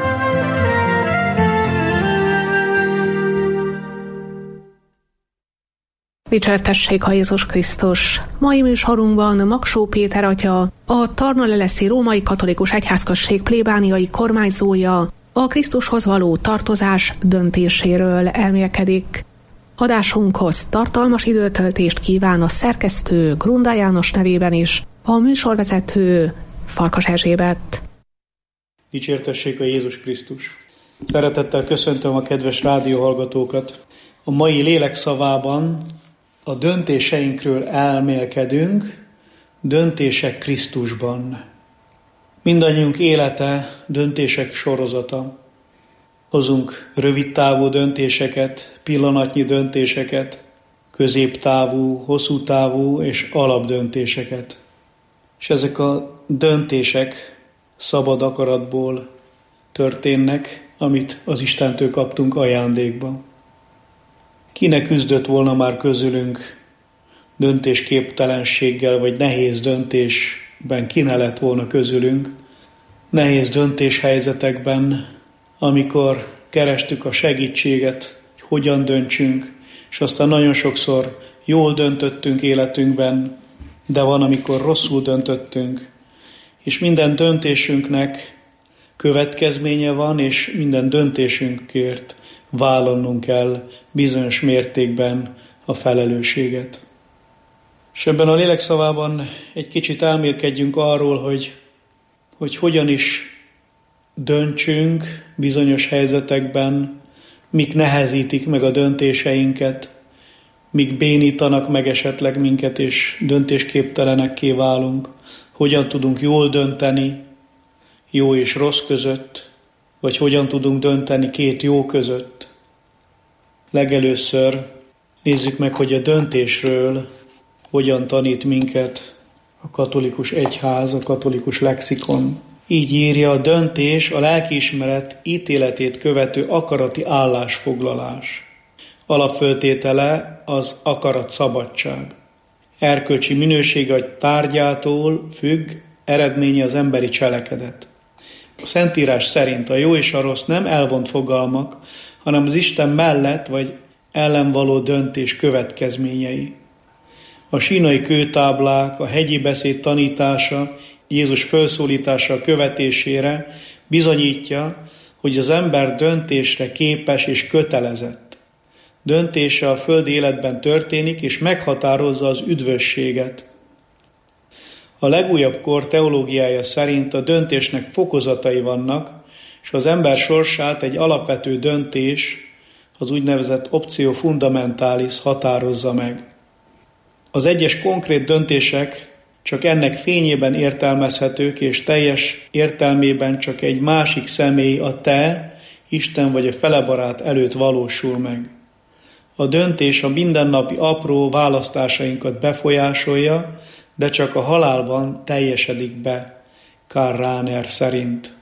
Dicsértessék a Jézus Krisztus! Mai műsorunkban Maksó Péter atya, a Tarnaleleszi Római Katolikus Egyházközség plébániai kormányzója a Krisztushoz való tartozás döntéséről elmélkedik. Adásunkhoz tartalmas időtöltést kíván a szerkesztő Grunda János nevében is, a műsorvezető Farkas Erzsébet. Dicsértessék a Jézus Krisztus! Szeretettel köszöntöm a kedves rádióhallgatókat! A mai lélekszavában a döntéseinkről elmélkedünk, döntések Krisztusban. Mindannyiunk élete döntések sorozata. Hozunk rövidtávú döntéseket, pillanatnyi döntéseket, középtávú, hosszú távú és alapdöntéseket. És ezek a döntések szabad akaratból történnek, amit az Istentől kaptunk ajándékba. Kinek küzdött volna már közülünk döntésképtelenséggel, vagy nehéz döntésben ki ne lett volna közülünk, nehéz döntéshelyzetekben, amikor kerestük a segítséget, hogy hogyan döntsünk, és aztán nagyon sokszor jól döntöttünk életünkben, de van, amikor rosszul döntöttünk, és minden döntésünknek következménye van, és minden döntésünkért vállalnunk kell bizonyos mértékben a felelősséget. És ebben a lélekszavában egy kicsit elmélkedjünk arról, hogy hogyan is döntsünk bizonyos helyzetekben, mik nehezítik meg a döntéseinket, mik bénítanak meg esetleg minket, és döntésképtelenekké válunk, hogyan tudunk jól dönteni jó és rossz között, vagy hogyan tudunk dönteni két jó között. Legelőször nézzük meg, hogy a döntésről hogyan tanít minket a katolikus egyház, a katolikus lexikon. Így írja: a döntés a lelkiismeret ítéletét követő akarati állásfoglalás. Alapföltétele az akarat szabadság. Erkölcsi minősége a tárgyától függ, eredménye az emberi cselekedet. A Szentírás szerint a jó és a rossz nem elvont fogalmak, hanem az Isten mellett vagy ellen való döntés következményei. A sínai kőtáblák, a hegyi beszéd tanítása, Jézus felszólítása követésére bizonyítja, hogy az ember döntésre képes és kötelezett. Döntése a földi életben történik, és meghatározza az üdvösséget. A legújabb kor teológiája szerint a döntésnek fokozatai vannak, és az ember sorsát egy alapvető döntés, az úgynevezett optio fundamentalis határozza meg. Az egyes konkrét döntések csak ennek fényében értelmezhetők, és teljes értelmében csak egy másik személy, a te, Isten vagy a felebarát előtt valósul meg. A döntés a mindennapi apró választásainkat befolyásolja, de csak a halálban teljesedik be, Karl Rahner szerint.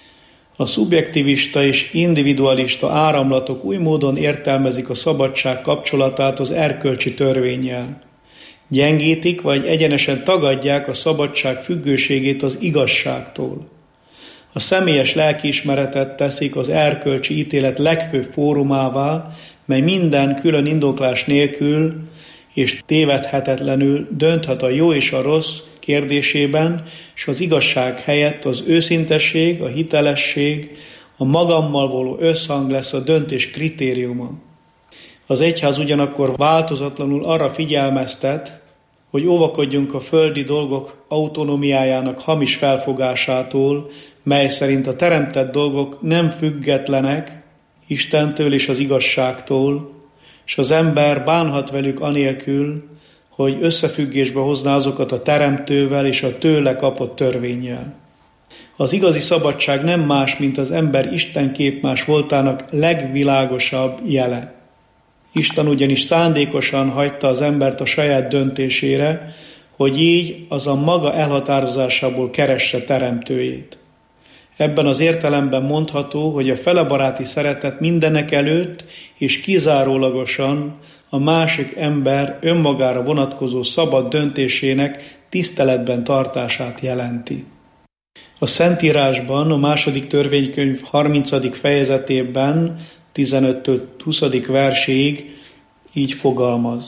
A szubjektivista és individualista áramlatok új módon értelmezik a szabadság kapcsolatát az erkölcsi törvénnyel. Gyengítik vagy egyenesen tagadják a szabadság függőségét az igazságtól. A személyes lelkiismeretet teszik az erkölcsi ítélet legfőbb fórumává, mely minden külön indoklás nélkül és tévedhetetlenül dönthet a jó és a rossz kérdésében, és az igazság helyett az őszintesség, a hitelesség, a magammal való összhang lesz a döntés kritériuma. Az egyház ugyanakkor változatlanul arra figyelmeztet, hogy óvakodjunk a földi dolgok autonómiájának hamis felfogásától, mely szerint a teremtett dolgok nem függetlenek Istentől és az igazságtól, és az ember bánhat velük anélkül, hogy összefüggésbe hozná azokat a teremtővel és a tőle kapott törvénnyel. Az igazi szabadság nem más, mint az ember Isten képmás voltának legvilágosabb jele. Isten ugyanis szándékosan hagyta az embert a saját döntésére, hogy így az a maga elhatározásából keresse teremtőjét. Ebben az értelemben mondható, hogy a felebaráti szeretet mindenek előtt és kizárólagosan a másik ember önmagára vonatkozó szabad döntésének tiszteletben tartását jelenti. A Szentírásban, a második törvénykönyv 30. fejezetében 15-20. verséig így fogalmaz.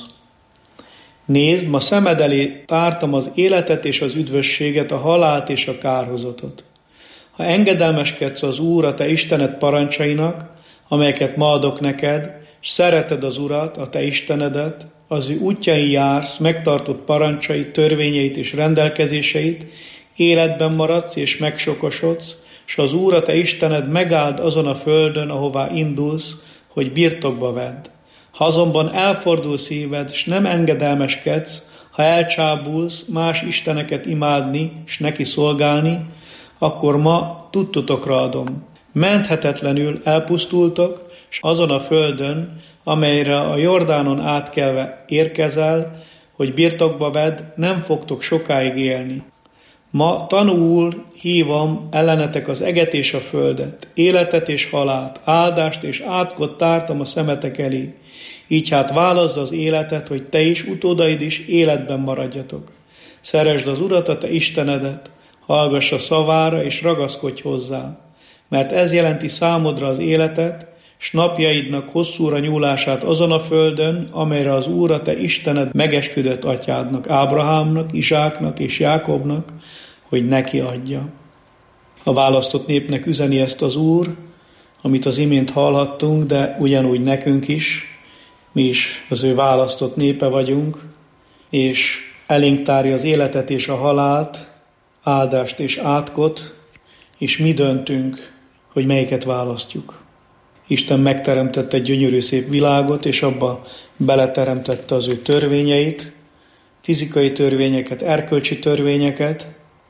Nézd, ma szemed elé tártam az életet és az üdvösséget, a halált és a kárhozatot. Ha engedelmeskedsz az Úr, a te Istened parancsainak, amelyeket ma adok neked, és szereted az Urat, a te Istenedet, az ő útjain jársz, megtartod parancsait, törvényeit és rendelkezéseit, életben maradsz és megsokosodsz, és az Úr, a te Istened megáld azon a földön, ahová indulsz, hogy birtokba vedd. Ha azonban elfordul szíved, és nem engedelmeskedsz, ha elcsábulsz más isteneket imádni, és neki szolgálni, akkor ma tudtotokra adom. Menthetetlenül elpusztultok, és azon a földön, amelyre a Jordánon átkelve érkezel, hogy birtokba vedd, nem fogtok sokáig élni. Ma tanúul hívom ellenetek az eget és a földet, életet és halált, áldást és átkot tártam a szemetek elé. Így hát válaszd az életet, hogy te is, utódaid is életben maradjatok. Szeresd az Urat, a te Istenedet, hallgass a szavára és ragaszkodj hozzá, mert ez jelenti számodra az életet, s napjaidnak hosszúra nyúlását azon a földön, amelyre az Úr, a te Istened megesküdött atyádnak, Ábrahámnak, Izsáknak és Jákobnak, hogy neki adja. A választott népnek üzeni ezt az Úr, amit az imént hallhattunk, de ugyanúgy nekünk is, mi is az ő választott népe vagyunk, és elénk tárja az életet és a halált, áldást és átkot, és mi döntünk, hogy melyiket választjuk. Isten megteremtette egy gyönyörű szép világot, és abba beleteremtette az ő törvényeit, fizikai törvényeket, erkölcsi törvényeket,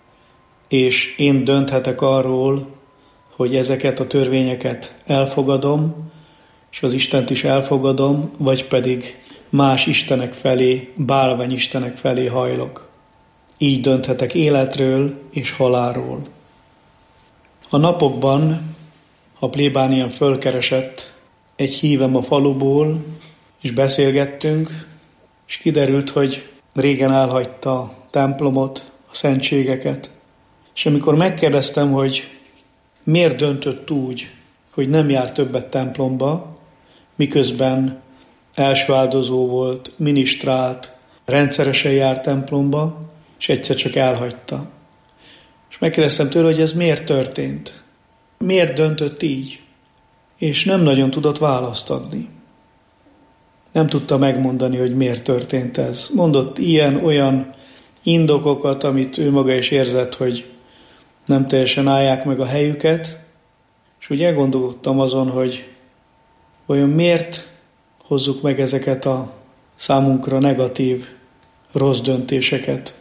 és én dönthetek arról, hogy ezeket a törvényeket elfogadom, és az Istent is elfogadom, vagy pedig más istenek felé, bálványistenek felé hajlok. Így dönthetek életről és halálról. A napokban a plébánián fölkeresett egy hívem a faluból, és beszélgettünk, és kiderült, hogy régen elhagyta a templomot, a szentségeket. És amikor megkérdeztem, hogy miért döntött úgy, hogy nem jár többet templomba, miközben első áldozó volt, minisztrált, rendszeresen járt templomba, és egyszer csak elhagyta. És megkérdeztem tőle, hogy ez miért történt? Miért döntött így? És nem nagyon tudott választ adni. Nem tudta megmondani, hogy miért történt ez. Mondott ilyen-olyan indokokat, amit ő maga is érzett, hogy nem teljesen állják meg a helyüket, és úgy elgondolkodtam azon, hogy vajon miért hozzuk meg ezeket a számunkra negatív, rossz döntéseket,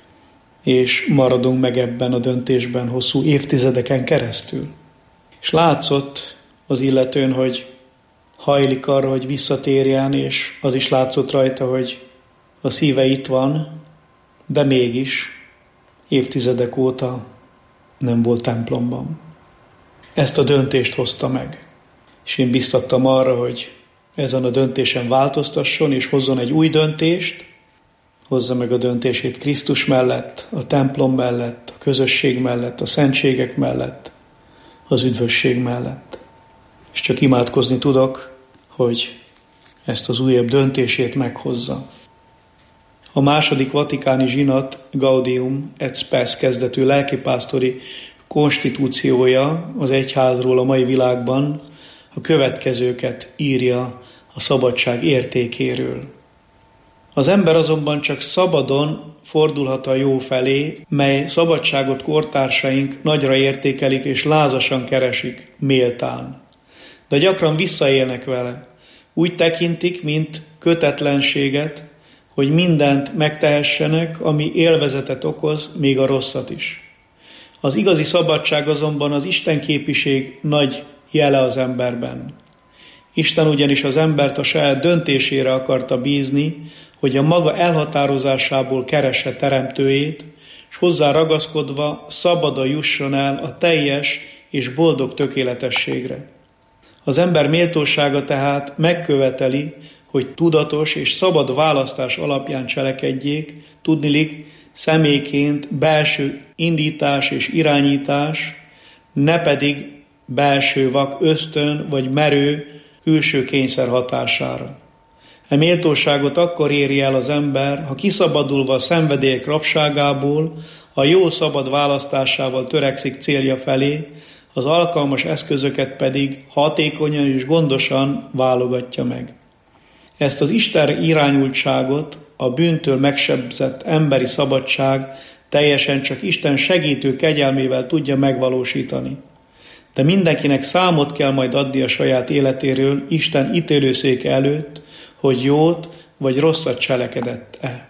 és maradunk meg ebben a döntésben hosszú évtizedeken keresztül. És látszott az illetőn, hogy hajlik arra, hogy visszatérjen, és az is látszott rajta, hogy a szíve itt van, de mégis évtizedek óta nem volt templomban. Ezt a döntést hozta meg. És én biztattam arra, hogy ezen a döntésen változtasson, és hozzon egy új döntést, hozza meg a döntését Krisztus mellett, a templom mellett, a közösség mellett, a szentségek mellett, az üdvösség mellett. És csak imádkozni tudok, hogy ezt az újabb döntését meghozza. A második vatikáni zsinat Gaudium et Spes kezdetű lelkipásztori konstitúciója az egyházról a mai világban a következőket írja a szabadság értékéről. Az ember azonban csak szabadon fordulhat a jó felé, mely szabadságot kortársaink nagyra értékelik és lázasan keresik, méltán. De gyakran visszaélnek vele. Úgy tekintik, mint kötetlenséget, hogy mindent megtehessenek, ami élvezetet okoz, még a rosszat is. Az igazi szabadság azonban az istenképviség nagy jele az emberben. Isten ugyanis az embert a saját döntésére akarta bízni, hogy a maga elhatározásából keresse teremtőjét, és hozzá ragaszkodva szabadon jusson el a teljes és boldog tökéletességre. Az ember méltósága tehát megköveteli, hogy tudatos és szabad választás alapján cselekedjék, tudniillik személyként belső indítás és irányítás, ne pedig belső vak ösztön vagy merő külső kényszer hatására. E méltóságot akkor éri el az ember, ha kiszabadulva a szenvedélyek rabságából, a jó szabad választásával törekszik célja felé, az alkalmas eszközöket pedig hatékonyan és gondosan válogatja meg. Ezt az Isten irányultságot, a bűntől megsebzett emberi szabadság teljesen csak Isten segítő kegyelmével tudja megvalósítani. De mindenkinek számot kell majd adni a saját életéről Isten ítélőszéke előtt, hogy jót vagy rosszat cselekedett-e.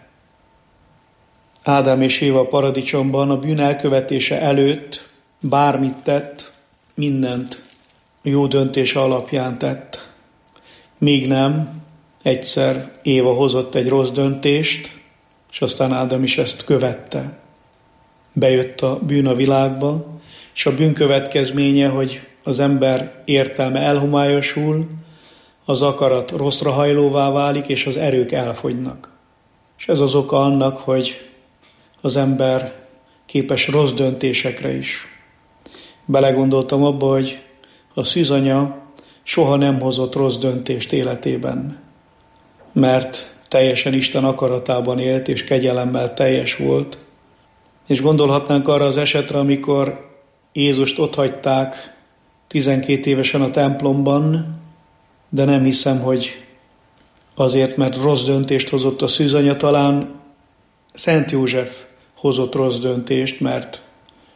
Ádám és Éva a paradicsomban a bűn elkövetése előtt bármit tett, mindent jó döntése alapján tett. Míg nem, egyszer Éva hozott egy rossz döntést, és aztán Ádám is ezt követte. Bejött a bűn a világba, és a bűn következménye, hogy az ember értelme elhomályosul, az akarat rosszra hajlóvá válik, és az erők elfogynak. És ez az oka annak, hogy az ember képes rossz döntésekre is. Belegondoltam abba, hogy a szűzanya soha nem hozott rossz döntést életében, mert teljesen Isten akaratában élt, és kegyelemmel teljes volt. És gondolhatnánk arra az esetre, amikor Jézust otthagyták 12 évesen a templomban, de nem hiszem, hogy azért, mert rossz döntést hozott a szűzanya, talán Szent József hozott rossz döntést, mert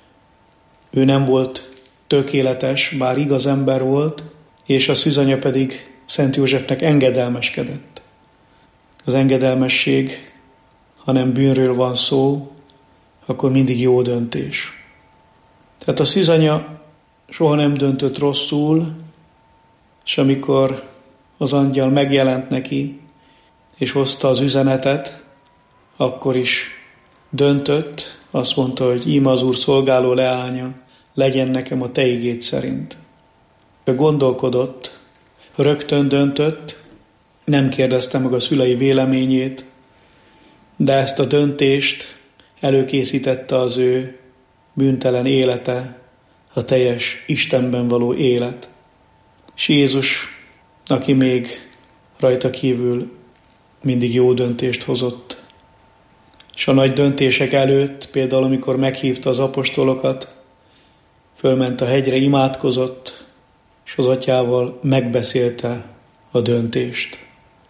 ő nem volt tökéletes, bár igaz ember volt, és a szűzanya pedig Szent Józsefnek engedelmeskedett. Az engedelmesség, ha nem bűnről van szó, akkor mindig jó döntés. Tehát a szűzanya soha nem döntött rosszul, és amikor az angyal megjelent neki, és hozta az üzenetet, akkor is döntött, azt mondta, hogy íme az Úr szolgáló leánya, legyen nekem a te igéd szerint. Ő gondolkodott, rögtön döntött, nem kérdezte meg a szülei véleményét, de ezt a döntést előkészítette az ő bűntelen élete, a teljes Istenben való élet. És Jézus, aki még rajta kívül mindig jó döntést hozott. És a nagy döntések előtt, például amikor meghívta az apostolokat, fölment a hegyre, imádkozott, és az atyával megbeszélte a döntést.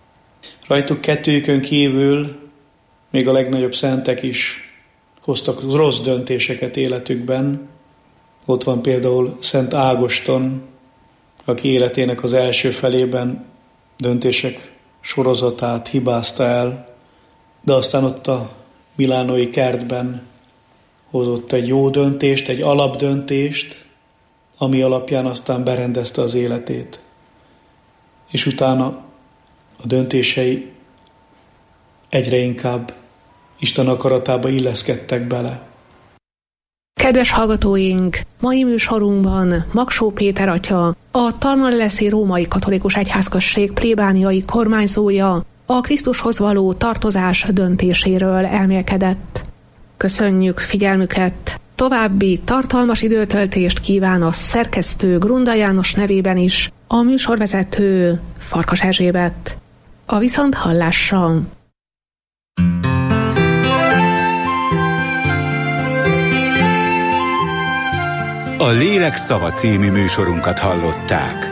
Rajtuk kettőjükön kívül még a legnagyobb szentek is hoztak rossz döntéseket életükben. Ott van például Szent Ágoston, aki életének az első felében döntések sorozatát hibázta el, de aztán ott a milánói kertben hozott egy jó döntést, egy alapdöntést, ami alapján aztán berendezte az életét. És utána a döntései egyre inkább Isten akaratába illeszkedtek bele. Kedves hallgatóink, mai műsorunkban Magsó Péter atya, a Tarnaleszi Római Katolikus Egyházközség plébániai kormányzója a Krisztushoz való tartozás döntéséről elmélkedett. Köszönjük figyelmüket! További tartalmas időtöltést kíván a szerkesztő Grunda János nevében is, a műsorvezető Farkas Erzsébet. A viszonthallásra! A Lélek szava című műsorunkat hallották.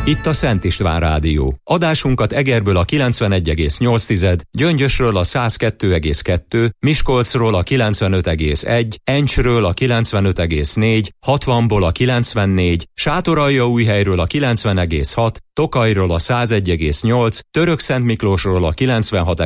Itt a Szent István Rádió. Adásunkat Egerből a 91,8, Gyöngyösről a 102,2, Miskolcról a 95,1, Encsről a 95,4, 60-ból a 94, Sátoraljaújhelyről a 90,6, Tokajról a 101,8, Törökszentmiklósról a 96,8,